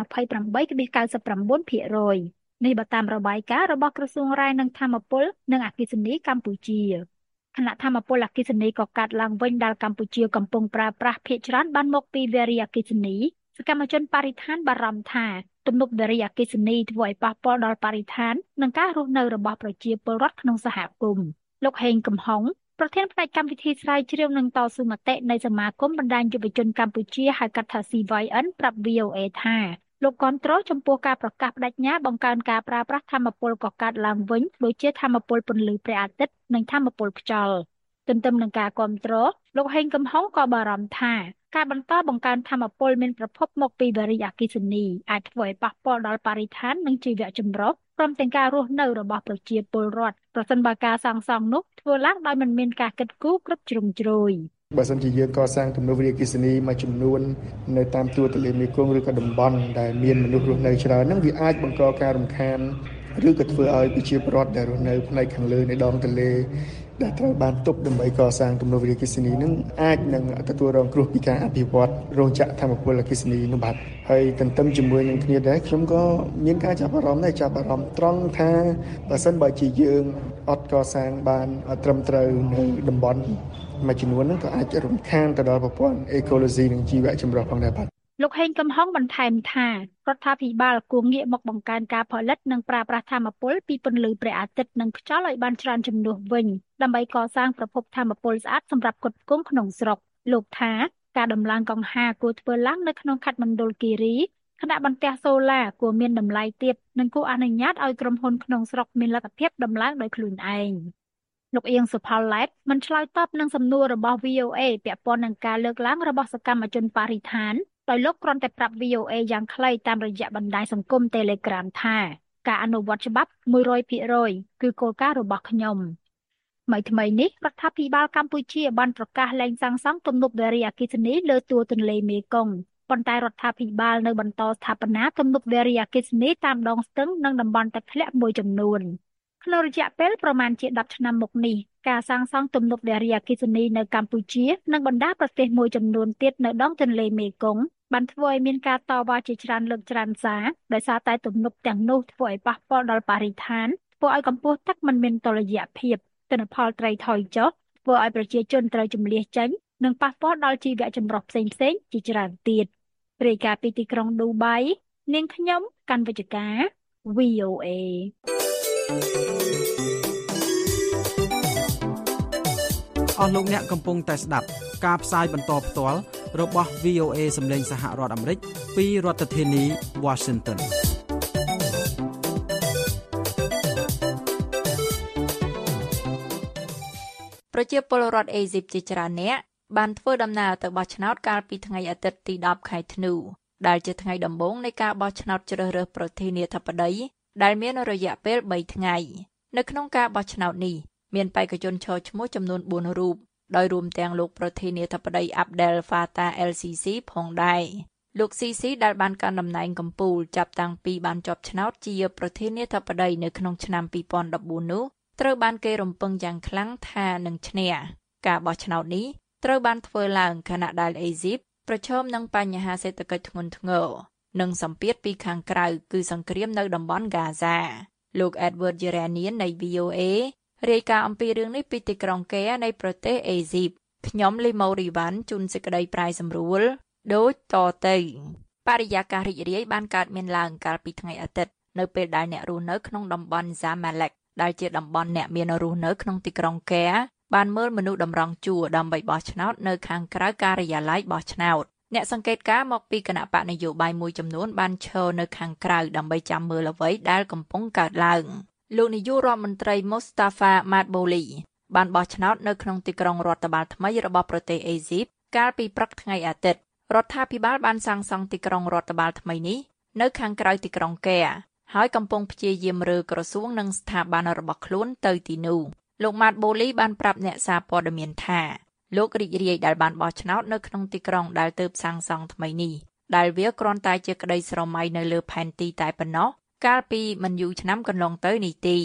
28.99%នេះបើតាមរបាយការណ៍របស់ក្រសួងរាយនឹងថាមពលនិងអគ្គិសនីកម្ពុជាគណៈថាមពលអគ្គិសនីក៏កាត់ឡើងវិញដែលកម្ពុជាកំពុងប្រើប្រាស់ភាគច្រើនបានមកពីវារីអគ្គិសនីសកម្មជនបរិស្ថានបារម្ភថាទំនប់វារីអគ្គិសនីធ្វើឲ្យប៉ះពាល់ដល់បរិស្ថាននិងការរស់នៅរបស់ប្រជាពលរដ្ឋក្នុងសហគមន៍លោកហេងកំហុងប្រធានផ្នែកកម្មវិធីស្រាវជ្រាវនិងតស៊ូមតិនៃសមាគមបណ្ដាញយុវជនកម្ពុជាហៅកាត់ថា CYN ប្រាប់ VOA ថាលោកគាំទ្រចំពោះការប្រកាសបដិញ្ញាបង្កើនការប្រើប្រាស់ថាមពលកកើតឡើងវិញដូចជាថាមពលពន្លឺព្រះអាទិត្យនិងថាមពលខ្យល់ទន្ទឹមនឹងការគាំទ្រលោកហេងកំហុងក៏បារម្ភថាការបន្តបង្កើនថាមពលមានប្រភពមកពីវារីអគ្គិសនីអាចធ្វើឲ្យប៉ះពាល់ដល់បរិស្ថាននិងជីវៈចម្រុះព្រមទាំងការរស់នៅរបស់ប្រជាពលរដ្ឋប្រសិនបើការសាងសង់នោះធ្វើឡើងដោយមិនមានការគិតគូរគ្រប់ជ្រុងជ្រោយបើសិនជាយើងកសាងទំនប់វារីអគ្គិសនីមួយចំនួននៅតាមទួលទន្លេមេគង្គឬក៏តំបន់ដែលមានមនុស្សរស់នៅច្រើនហ្នឹងវាអាចបង្កការរំខានឬក៏ធ្វើឲ្យប្រជាពលរដ្ឋដែលរស់នៅផ្នែកខាងលើនៃដងទន្លេដែលត្រូវបានទប់ដើម្បីកសាងទំនប់វារីអគ្គិសនីនឹងអាចនឹងទទួលរងគ្រោះពីការអភិវឌ្ឍរោងចក្រថាមពលអគ្គិសនីនោះបាទហើយទន្ទឹមជាមួយនឹងគ្នាដែរខ្ញុំក៏មានការចាប់អារម្មណ៍ត្រង់ថាបើសិនបើជាយើងអត់កសាងបានត្រឹមត្រូវនៅតំបន់មួយចំនួនហ្នឹងក៏អាចរំខានទៅដល់ប្រព័ន្ធអេកូឡូស៊ីនិងជីវៈចម្រុះផងដែរបាទលោកហេងកំហុងបន្ថែមថារដ្ឋាភិបាលគួរងាកមកបង្កើនការផលិតនិងប្រើប្រាស់ថាមពលពីពន្លឺព្រះអាទិត្យនិងខ្យល់ឲ្យបានច្រើនជំនួសវិញដើម្បីកសាងប្រភពថាមពលស្អាតសម្រាប់ផ្គត់ផ្គង់ក្នុងស្រុកលោកថាការដំឡើងកង្ហារគួរធ្វើឡើងនៅក្នុងខេត្តមណ្ឌលគិរីខណៈបន្ទះសូឡាគួរមានតម្លៃទាបនិងគួរអនុញ្ញាតឲ្យក្រុមហ៊ុនក្នុងស្រុកមានលទ្ធភាពដំឡើងដោយខ្លួនឯងលោកអៀងសុផលឡែតមិនឆ្លើយតបនឹងសំណួររបស់ VOA ពាក់ព័ន្ធនឹងការលើកឡើងរបស់សកម្មជនបរិស្ថានដោយលោកគ្រាន់តែប្រាប់ VOA យ៉ាងខ្លីតាមរយៈបណ្ដាញសង្គម Telegram ថាការអនុវត្តច្បាប់ 100% គឺគោលការណ៍របស់ខ្ញុំថ្មីនេះរដ្ឋាភិបាលកម្ពុជាបានប្រកាសលែងសាងសង់ទំនប់វារីអគ្គិសនីលើទួលទន្លេមេគង្គប៉ុន្តែរដ្ឋាភិបាលនៅបន្តស្ថាបនាទំនប់វារីអគ្គិសនីតាមដងស្ទឹងនិងតំបន់ទឹកធ្លាក់មួយចំនួនក្នុងរយៈពេលប្រមាណជា10ឆ្នាំមកនេះការសាងសង់ទំនប់វារីអគ្គិសនីនៅកម្ពុជានិងបណ្ដាប្រទេសមួយចំនួនទៀតនៅដងទន្លេមេគង្គបានធ្វើឲ្យមានការតវ៉ាជាច្រើនលើកច្រើនសារដោយសារតែទំនប់ទាំងនោះធ្វើឲ្យប៉ះពាល់ដល់បរិស្ថានធ្វើឲ្យកម្ពស់ទឹកមិនមានតុល្យភាពទិន្នផលត្រីថយចុះធ្វើឲ្យប្រជាជនត្រូវជម្លៀសចេញនិងប៉ះពាល់ដល់ជីវៈចម្រុះផ្សេងៗជាច្រើនទៀតរាយការណ៍ពីទីក្រុងឌូបៃនាងខ្ញុំកាន់វិជ្ជការ VOA អស់លោកអ្នកកំពុងតែស្ដាប់ការផ្សាយបន្តផ្ទាល់របស់ VOA សម្លេងសហរដ្ឋអាមេរិកពីរដ្ឋធានី Washington ប្រជាពលរដ្ឋអេស៊ីបជាច្រើនអ្នកបានធ្វើដំណើរទៅបោះឆ្នោតកាលពីថ្ងៃអាទិត្យទី10ខែធ្នូដែលជាថ្ងៃដំបូងនៃការបោះឆ្នោតជ្រើសរើសប្រធានាធិបតីដែលមានរយៈពេល3ថ្ងៃនៅក្នុងការបោះឆ្នោតនេះមានបេក្ខជនឈរឈ្មោះចំនួន4រូបដោយរួមទាំងលោកប្រធានាធិបតី Abdel Fattah el-Sisi ផងដែរលោក Sisi ដែលបានកាន់តំណែងកំពូលចាប់តាំងពីបានជាប់ឆ្នោតជាប្រធានាធិបតីនៅក្នុងឆ្នាំ2014នោះត្រូវបានគេរំពឹងយ៉ាងខ្លាំងថានឹងឈ្នះការបោះឆ្នោតនេះត្រូវបានធ្វើឡើងខណៈដែលអេស៊ីបប្រឈមនឹងបញ្ហាសេដ្ឋកិច្ចធ្ងន់ធ្ងរនិងសម្ពាធពីខាងក្រៅគឺសង្គ្រាមនៅតំបន់ហ្គាហ្សាលោក Edward Yeranian នៃ VOA រាយការណ៍អំពីរឿងនេះពីទីក្រុងកេនៃប្រទេសអេស៊ីបខ្ញុំលីម៉ូរីវ៉ាន់ជូនសេចក្តីប្រាយសម្រួលដូចតទៅបរិយាកាសរីករាយបានកើតមានឡើងកាលពីថ្ងៃអាទិត្យនៅពេលដែលអ្នករស់នៅក្នុងតំបន់ Zamalek ដែលជាតំបន់អ្នកមានរស់នៅក្នុងទីក្រុងកេបានមើលមនុស្សតម្រង់ជួរដើម្បីបោះឆ្នោតនៅខាងក្រៅការិយាល័យបោះឆ្នោតអ្នកសង្កេតការណ៍មកពីគណៈបកនយោបាយមួយចំនួនបានឈរនៅខាងក្រៅដើម្បីចាំមើលអ្វីដែលកំពុងកើតឡើងលោកនាយករដ្ឋមន្ត្រី Mustafa Madbouly បានបោះឆ្នោតនៅក្នុងទីក្រុងរដ្ឋបាលថ្មីរបស់ប្រទេសអេស៊ីបកាលពីព្រឹកថ្ងៃអាទិត្យរដ្ឋាភិបាលបានសាងសង់ទីក្រុងរដ្ឋបាលថ្មីនេះនៅខាងក្រៅទីក្រុងកែហើយកំពុងព្យាយាមរើក្រសួងនិងស្ថាប័នរបស់ខ្លួនទៅទីនោះលោក Madbouly បានប្រាប់អ្នកសារព័ត៌មានថាលោករីករាយដែលបានបោះឆ្នោតនៅក្នុងទីក្រុងដែលទើបសាងសង់ថ្មីនេះដែលវាគ្រាន់តែជាក្តីស្រមៃនៅលើផែនទីតែប៉ុណ្ណោះកាលពីមិនយូរឆ្នាំកន្លងទៅនេះទេ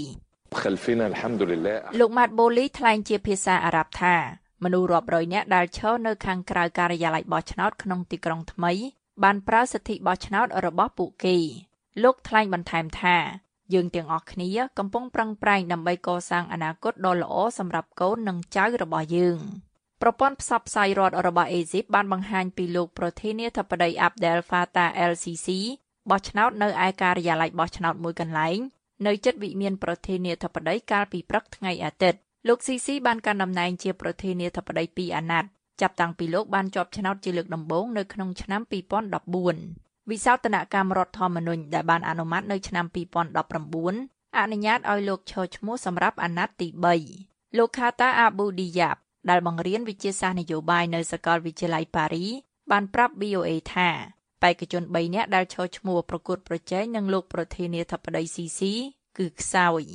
លោក Madbouly ថ្លែងជាភាសាអារ៉ាប់ថាមនុស្សរាប់រយនាក់ដែលឈរនៅខាងក្រៅការិយាល័យបោះឆ្នោតក្នុងទីក្រុងថ្មីបានប្រើសិទ្ធិបោះឆ្នោតរបស់ពួកគេលោកថ្លែងបន្ថែមថាយើងទាំងអស់គ្នាកំពុងប្រឹងប្រែងដើម្បីកសាងអនាគតដ៏ល្អសម្រាប់កូននិងចៅរបស់យើងប្រព័ន្ធផ្សព្វផ្សាយរដ្ឋរបស់អេស៊ីបបានបង្ហាញពីលោកប្រធានាធិបតី Abdel Fattah el-Sisi បោះឆ្នោតនៅឯការិយាល័យបោះឆ្នោតមួយកន្លែងនៅជិតវិមានប្រធានាធិបតីកាលពីព្រឹកថ្ងៃអាទិត្យលោក Sisi បានកាន់តំណែងជាប្រធានាធិបតី2អាណត្តិចាប់តាំងពីលោកបានជាប់ឆ្នោតជាលើកដំបូងនៅក្នុងឆ្នាំ2014វិសោធនកម្មរដ្ឋធម្មនុញ្ញដែលបានអនុម័តនៅឆ្នាំ2019អនុញ្ញាតឲ្យលោកឈរឈ្មោះសម្រាប់អាណត្តិទី3លោក Khatta Abou Diab ដែលបង្រៀនវិទ្យាសាស្ត្រនយោបាយនៅសាកលវិទ្យាល័យប៉ារីបានប្រាប់ VOA ថាបេក្ខជន3នាក់ដែលឈរឈ្មោះប្រកួតប្រជែងនឹងលោកប្រធានាធិបតី Sisi គឺខ្សោយ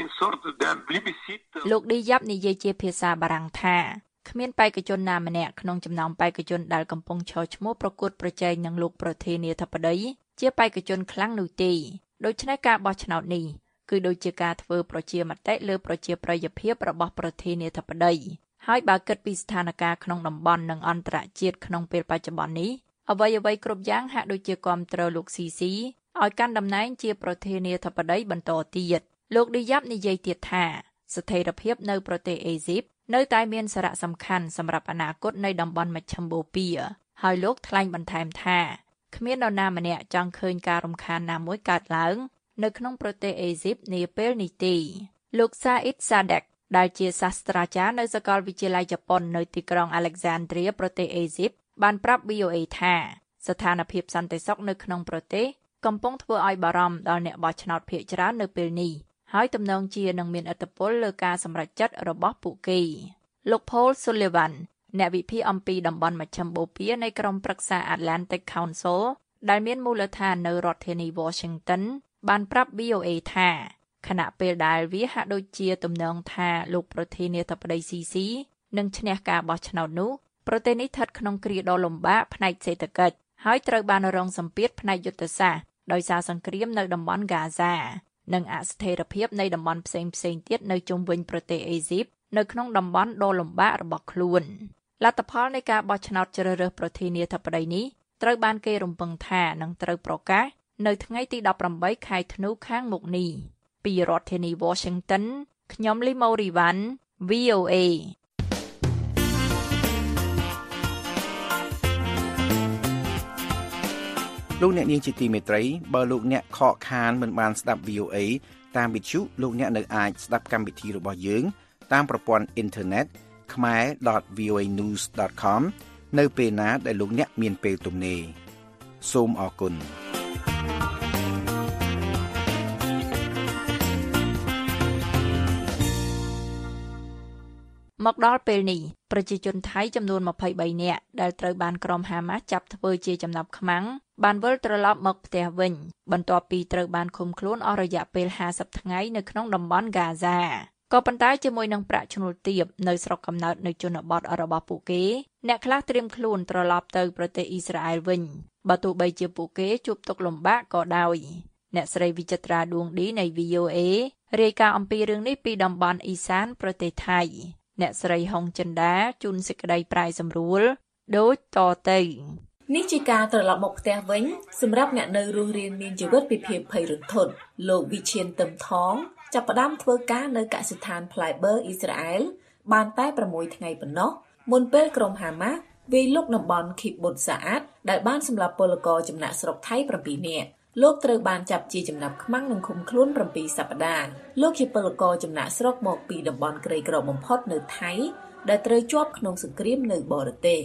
លោក Diab និយាយជាភាសាបារាំងថាគ្មានបេក្ខជនណាម្នាក់ក្នុងចំណោមបេក្ខជនដែលកំពុងឈរឈ្មោះប្រកួតប្រជែងនឹងលោកប្រធានាធិបតីជាបេក្ខជនខ្លាំងនោះទេដូច្នេះការបោះឆ្នោតនេះគឺដូចជាការធ្វើប្រជាមតិលើប្រជាប្រិយភាពរបស់ប្រធានាធិបតីហើយបើគិតពីស្ថានភាពក្នុងតំបន់និងអន្តរជាតិក្នុងពេលបច្ចុប្បន្ននេះអ្វីៗគ្រប់យ៉ាងហាក់ដូចជាគាំទ្រលោក Sisi ឲ្យកាន់តំណែងជាប្រធានាធិបតីបន្តទៀតលោក Diab និយាយទៀតថាស្ថិរភាពនៅប្រទេសអេស៊ីបនៅតែមានសារៈសំខាន់សម្រាប់អនាគតនៃតំបន់មជ្ឈិមបូព៌ាហើយលោកថ្លែងបន្ថែមថាគ្មាននរណាម្នាក់ចង់ឃើញការរំខានណាមួយកើតឡើងនៅក្នុងប្រទេសអេស៊ីបនាពេលនេះទេលោក Said Sadek ដែលជាសាស្ត្រាចារ្យនៅសាកលវិទ្យាល័យជប៉ុននៅទីក្រុង Alexandria ប្រទេសអេស៊ីបបានប្រាប់ VOA ថាស្ថានភាពសន្តិសុខនៅក្នុងប្រទេសកំពុងធ្វើឲ្យបារម្ភដល់អ្នកបោះឆ្នោតភាគច្រើននៅពេលនេះហើយទំនងជានឹងមានឥទ្ធិពលលើការសម្រេចចិត្តរបស់ពួកគេលោក Paul Sullivan អ្នកវិភាគអំពីតំបន់មជ្ឈិមបូព៌ានៃក្រុមប្រឹក្សា Atlantic Council ដែលមានមូលដ្ឋាននៅរដ្ឋធានី Washington បានប្រាប់ VOA ថាខណៈពេលដែលវាហាក់ដូចជាទំនងថាលោកប្រធានាធិបតី Sisi នឹងឈ្នះការបោះឆ្នោតនោះប្រទេសនេះស្ថិតក្នុងគ្រាដ៏លំបាកផ្នែកសេដ្ឋកិច្ចហើយត្រូវបានរងសម្ពាធផ្នែកយុទ្ធសាស្ត្រដោយសារសង្គ្រាមនៅតំបន់ Gaza និងអស្ថិរភាពនៃតំបន់ផ្សេងៗទៀតនៅជុំវិញប្រទេសអេស៊ីបនៅក្នុងតំបន់ដ៏លំបាករបស់ខ្លួនលទ្ធផលនៃការបោះឆ្នោតជ្រើសរើសប្រធានាធិបតីនេះត្រូវបានគេរំពឹងថានឹងត្រូវប្រកាសនៅថ្ងៃទី18ខែធ្នូខាងមុខនេះពីរដ្ឋធានី Washington ខ្ញុំលីម៉ូរីវ៉ាន់ VOA លោកអ្នកនាងជាទីមេត្រីបើលោកអ្នកខកខានមិនបានស្ដាប់ VOA តាមវិទ្យុលោកអ្នកនៅអាចស្ដាប់កម្មវិធីរបស់យើងតាមប្រព័ន្ធអ៊ីនធឺណិត khmer.voanews.com នៅពេលណាដែលលោកអ្នកមានពេលទំនេរសូមអរគុណមកដល់ពេលនេះប្រជាជនថៃចំនួន23នាក់ដែលត្រូវបានក្រុមហាម៉ាស់ចាប់ធ្វើជាចំណាប់ខ្មាំងបានវិលត្រឡប់មកផ្ទះវិញបន្ទាប់ពីត្រូវបានឃុំខ្លួនអស់រយៈពេល50ថ្ងៃនៅក្នុងតំបន់ Gaza ក៏ប៉ុន្តែជាមួយនឹងប្រាក់ឈ្នួលទាបនៅស្រុកកំណើតនៅជនបទរបស់ពួកគេអ្នកខ្លះត្រៀមខ្លួនត្រឡប់ទៅប្រទេសអ៊ីស្រាអែលវិញបើទោះបីជាពួកគេជួបទុក្ខលំបាកក៏ដោយអ្នកស្រីវិចិត្រាដួងឌីនៃ VOA រាយការណ៍អំពីរឿងនេះពីតំបន់អ៊ីសានប្រទេសថៃអ្នកស្រីហុងចិន្តាជូនសេចក្តីប្រាយសម្រួលដូចតទៅនេះជាការត្រឡប់មកផ្ទះវិញសម្រាប់អ្នកនៅរស់រានមានជីវិតពីភាពភ័យរន្ធត់លោកវិឈានទឹមថងចាប់ផ្ដើមធ្វើការនៅកសិដ្ឋានផ្លែបឺអ៊ីស្រាអែលបានតែ6ថ្ងៃប៉ុណ្ណោះមុនពេលក្រុមហាម៉ាស់វាយលុកតំបន់ឃីបុតសាអាតដែលបានសម្លាប់ពលករចំណាក់ស្រុកថៃ7នាក់លោកត្រូវបានចាប់ជាចំណាប់ខ្មាំងនិងឃុំខ្លួន7សប្តាហ៍លោកជាពលករចំណាក់ស្រុកមកពីតំបន់ក្រីក្របំផុតនៅថៃដែលត្រូវជាប់ក្នុងសង្គ្រាមនៅបរទេស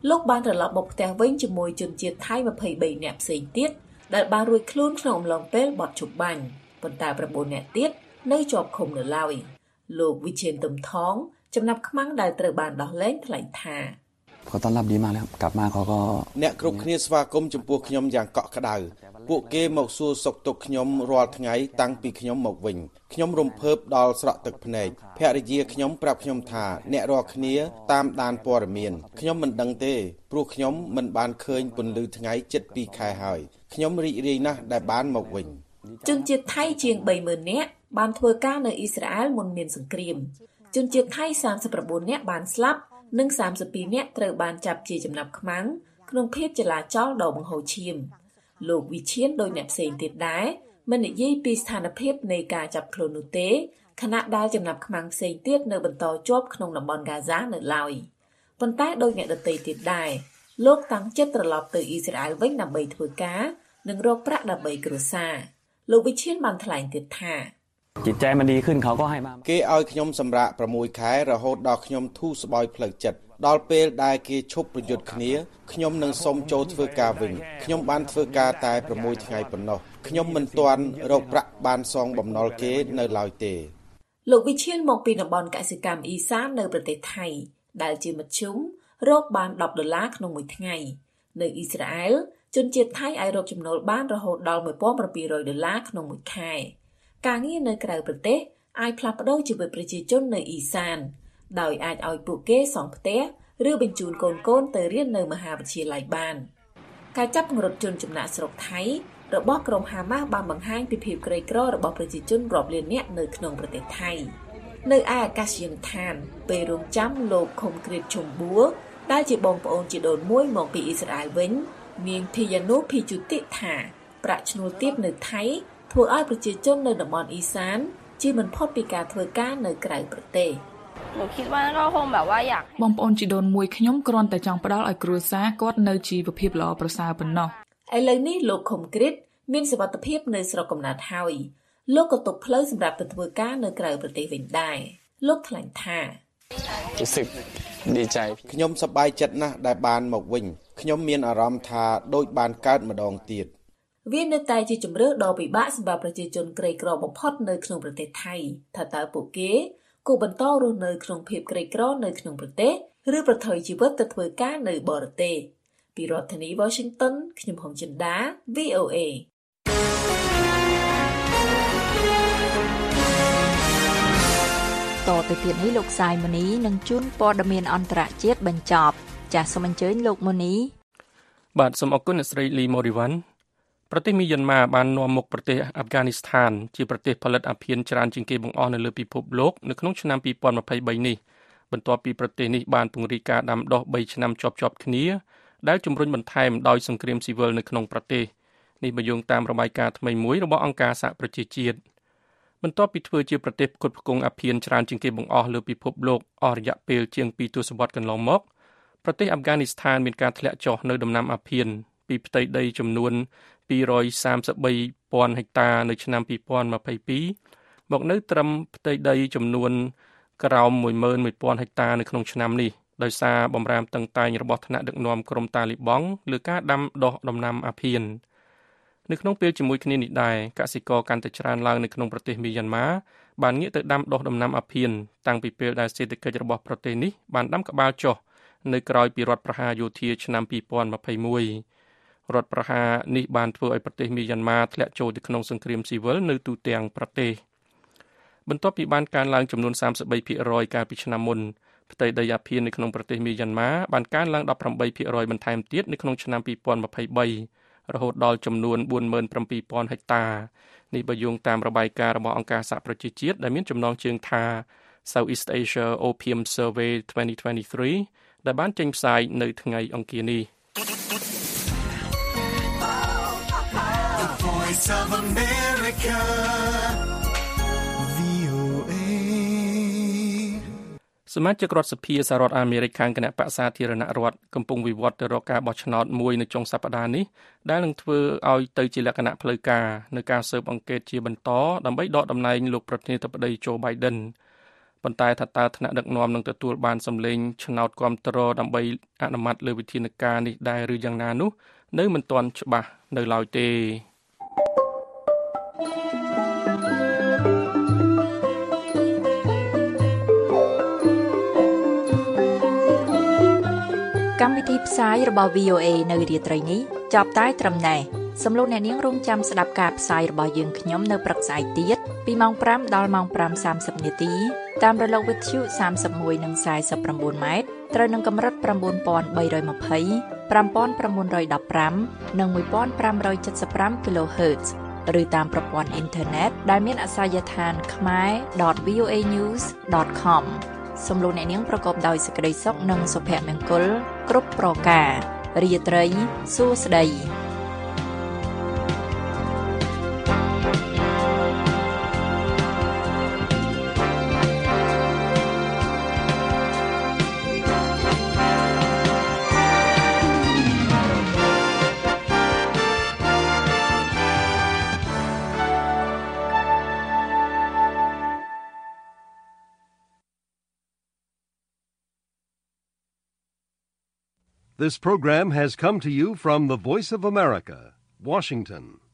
លោកបានត្រឡប់មកផ្ទះវិញជាមួយជនជាតិថៃ23នាក់ផ្សេងទៀតដែលបានរួចខ្លួនក្នុងអំឡុងពេលបទជប់បាញ់ប៉ុន្តែ9នាក់ទៀតនៅជាប់ឃុំនៅឡើយលោកវិជាទុំថងចំណាប់ខ្មាំងដែលត្រូវបានដោះលែងថ្លែងថាเขาต้อนรับดีมากเลยครับกลับมาเขาก็អ្នកគ្រប់គ្នាស្វាគមន៍ចំពោះខ្ញុំយ៉ាងកក់ក្ដៅពួកគេមកសួរសុខទុក្ខខ្ញុំរាល់ថ្ងៃតាំងពីខ្ញុំមកវិញខ្ញុំរំភើបដល់ស្រក់ទឹកភ្នែកភរិយាខ្ញុំប្រាប់ខ្ញុំថាអ្នករាល់គ្នាតាមដានព័ត៌មានខ្ញុំមិនដឹងទេព្រោះខ្ញុំមិនបានឃើញពន្លឺថ្ងៃជិត2ខែហើយខ្ញុំរីករាយណាស់ដែលបានមកវិញជនជាតិថៃជាង 30,000 នាក់បានធ្វើការនៅអ៊ីស្រាអែលមុនមានសង្គ្រាមជនជាតិថៃ39នាក់បានស្លាប់និង32នាក់ត្រូវបានចាប់ជាចំណាប់ខ្មាំងក្នុងភាពចលាចលដ៏បង្ហូរឈាមលោកវិឈានដោយអ្នកផ្សេងទៀតដែរមិននិយាយពីស្ថានភាពនៃការចាប់ខ្លួននោះទេខណៈដែលចំណាប់ខ្មាំងផ្សេងទៀតនៅបន្តជាប់ក្នុងតំបន់ហ្គាហ្សានៅឡើយប៉ុន្តែដោយអ្នកដទៃទៀតដែរលោកតាំងចិត្តត្រឡប់ទៅអ៊ីស្រាអែលវិញដើម្បីធ្វើការនិងរកប្រាក់ដើម្បីគ្រួសារលោកវិឈានបានថ្លែងទៀតថាจิตใจมันดีขึ้นเขาก็ให้มาគេឲ្យខ្ញុំសម្រាក6ខែរហូតដល់ខ្ញុំធូរស្បើយផ្លូវចិត្តដល់ពេលដែលគេឈប់ប្រយុទ្ធគ្នាខ្ញុំនឹងសុំចូលធ្វើការវិញខ្ញុំបានធ្វើការតែ6ថ្ងៃប៉ុណ្ណោះខ្ញុំមិនទាន់រកប្រាក់បានសងបំណុលគេនៅឡើយទេលោកវិឈានមកពីតំបន់កសិកម្មអ៊ីសាននៅប្រទេសថៃដែលជាមធ្យមរកបាន$10ក្នុងមួយថ្ងៃនៅអ៊ីស្រាអែលជនជាតិថៃអាចរកចំណូលបានរហូតដល់$1,700ក្នុងមួយខែការងារនៅក្រៅប្រទេសអាចផ្លាស់ប្ដូរជីវិតប្រជាជននៅអ៊ីសានដោយអាចឲ្យពួកគេសង់ផ្ទះឬបញ្ជូនកូនៗទៅរៀននៅមហាវិទ្យាល័យបានការចាប់ពង្រត់ជនចំណាកស្រុកថៃរបស់ក្រុមហាម៉ាស់បានបង្ហាញពីភាពក្រីក្ររបស់ប្រជាជនរាប់លាននាក់នៅក្នុងប្រទេសថៃនៅឯអាកាសយានដ្ឋានពេលរងចាំលោកខុំគ្រីតជុំបួរដែលជាបងប្អូនជីដូនមួយមកពីអ៊ីស្រាអែលវិញនាងភីយ៉ានូភីជូតិថាប្រាក់ឈ្នួលទាបនៅថៃធ្វើឲ្យប្រជាជននៅតំបន់អ៊ីសានជាមិនផុតពីការធ្វើការនៅក្រៅប្រទេសបងប្អូនជីដូនមួយខ្ញុំគ្រាន់តែចង់ផ្ដល់ឲ្យគ្រួសារគាត់នៅជីវភាពល្អប្រសើរប៉ុណ្ណោះឥឡូវនេះលោកខុំគ្រីតមានសុវត្ថិភាពនៅស្រុកកំណើតហើយលោកក៏ទុកផ្លូវសម្រាប់ទៅធ្វើការនៅក្រៅប្រទេសវិញដែរលោកថ្លែងថាខ្ញុំសប្បាយចិត្តណាស់ដែលបានមកវិញខ្ញុំមានអារម្មណ៍ថាដូចបានកើតម្ដងទៀតវានៅតែជាជម្រើសដ៏ពិបាកសម្រាប់ប្រជាជនក្រីក្របំផុតនៅក្នុងប្រទេសថៃថាតើពួកគេគួរបន្តរស់នៅក្នុងភាពក្រីក្រនៅក្នុងប្រទេសឬប្រថុយជីវិតទៅធ្វើការនៅបរទេសពីរដ្ឋធានី Washington ខ្ញុំហុងចិន្តា VOA តទៅទៀតនេះលោកសាយមនីនឹងជូនព័ត៌មានអន្តរជាតិបញ្ចប់ចាសសូមអញ្ជើញលោកមនីបាទសូមអរគុណអ្នកស្រីលីម៉ូរីវ៉ាន់ប្រទេសមីយ៉ាន់ម៉ាបាននាំមុខប្រទេសអាហ្វហ្គានីស្ថានជាប្រទេសផលិតអាភៀនច្រើនជាងគេបង្អស់នៅលើពិភពលោកនៅក្នុងឆ្នាំ2023នេះបន្ទាប់ពីប្រទេសនេះបានពង្រីកការដាំដុះ3ឆ្នាំជាប់ៗគ្នាដែលជំរុញបន្ថែមដោយសង្គ្រាមស៊ីវិលនៅក្នុងប្រទេសនេះបើយោងតាមរបាយការណ៍ថ្មីមួយរបស់អង្គការសហប្រជាជាតិបន្ទាប់ពីធ្វើជាប្រទេសផ្គត់ផ្គង់អាភៀនច្រើនជាងគេបង្អស់លើពិភពលោកអស់រយៈពេលជាង2ទសវត្សរ៍កន្លងមកប្រទេសអាហ្វហ្គានីស្ថានមានការធ្លាក់ចុះនៅដំណាំអាភៀនពីផ្ទៃដីចំនួន233,000 ហិកតានៅឆ្នាំ2022មកនៅត្រឹមផ្ទៃដីចំនួនក្រោម 11,000 ហិកតានៅក្នុងឆ្នាំនេះដោយសារបំរាមតឹងតែងរបស់ថ្នាក់ដឹកនាំក្រុមតាលីបង់លើការដាំដុះដំណាំអាភៀននៅក្នុងពេលជាមួយគ្នានេះដែរកសិករកាន់តែច្រើនឡើងនៅក្នុងប្រទេសមីយ៉ាន់ម៉ាបានងាកទៅដាំដុះដំណាំអាភៀនតាំងពីពេលដែលសេដ្ឋកិច្ចរបស់ប្រទេសនេះបានដាំក្បាលចុះនៅក្រោយពីរដ្ឋប្រហារយោធាឆ្នាំ2021រដ្ឋប្រហារនេះបានធ្វើឲ្យប្រទេសមីយ៉ាន់ម៉ាធ្លាក់ចូលទៅក្នុងសង្គ្រាមស៊ីវិលនៅទូទាំងប្រទេសបន្ទាប់ពីបានកើនឡើងចំនួន 33% កាលពីឆ្នាំមុនផ្ទៃដីអាភៀននៅក្នុងប្រទេសមីយ៉ាន់ម៉ាបានកើនឡើង 18% បន្ថែមទៀតនៅក្នុងឆ្នាំ2023រហូតដល់ចំនួន 47,000 ហិកតានេះបើយោងតាមរបាយការណ៍របស់អង្គការសហប្រជាជាតិដែលមានចំណងជើងថា Southeast Asia Opium Survey 2023 ដែលបានចេញផ្សាយនៅថ្ងៃអង្គារនេះ of America VOA សមាជិករដ្ឋសភាសហរដ្ឋអាមេរិកខាងគណៈបក្សសាធារណរដ្ឋកំពុងវិវត្តទៅរកការបោះឆ្នោតមួយនៅចុងសប្តាហ៍នេះដែលនឹងធ្វើឲ្យទៅជាលក្ខណៈផ្លូវការនៅការស៊ើបអង្កេតជាបន្តដើម្បីដកតំណែងលោកប្រធានាធិបតី Joe Biden ប៉ុន្តែថាតើថ្នាក់ដឹកនាំនឹងទទួលបានសម្លេងឆ្នោតគាំទ្រដើម្បីអនុម័តលើវិធានការនេះដែរឬយ៉ាងណានោះនៅមិនទាន់ច្បាស់នៅឡើយទេកម្មវិធីផ្សាយរបស់ VOA នៅរាត្រីនេះចប់តែត្រឹមណេះសំឡេងអ្នកនាងរងចាំស្ដាប់ការផ្សាយរបស់យើងខ្ញុំនៅព្រឹកស្អែកទៀតពីម៉ោង 5 ដល់ម៉ោង 5:30 នាទីតាមរលកវិទ្យុ 31 និង 49 ម៉ែត្រត្រូវនឹងកម្រិត 9320 5915 និង 1575 kHz ឬតាមប្រព័ន្ធអ៊ីនធឺណិតដែលមានអាសយដ្ឋាន khmer.voanews.com សំឡេងអ្នកនាងប្រកបដោយសេចក្តីសុខនិងសុភមង្គលគ្រប់ប្រការរាត្រីសួស្តី This program has come to you from the Voice of America, Washington.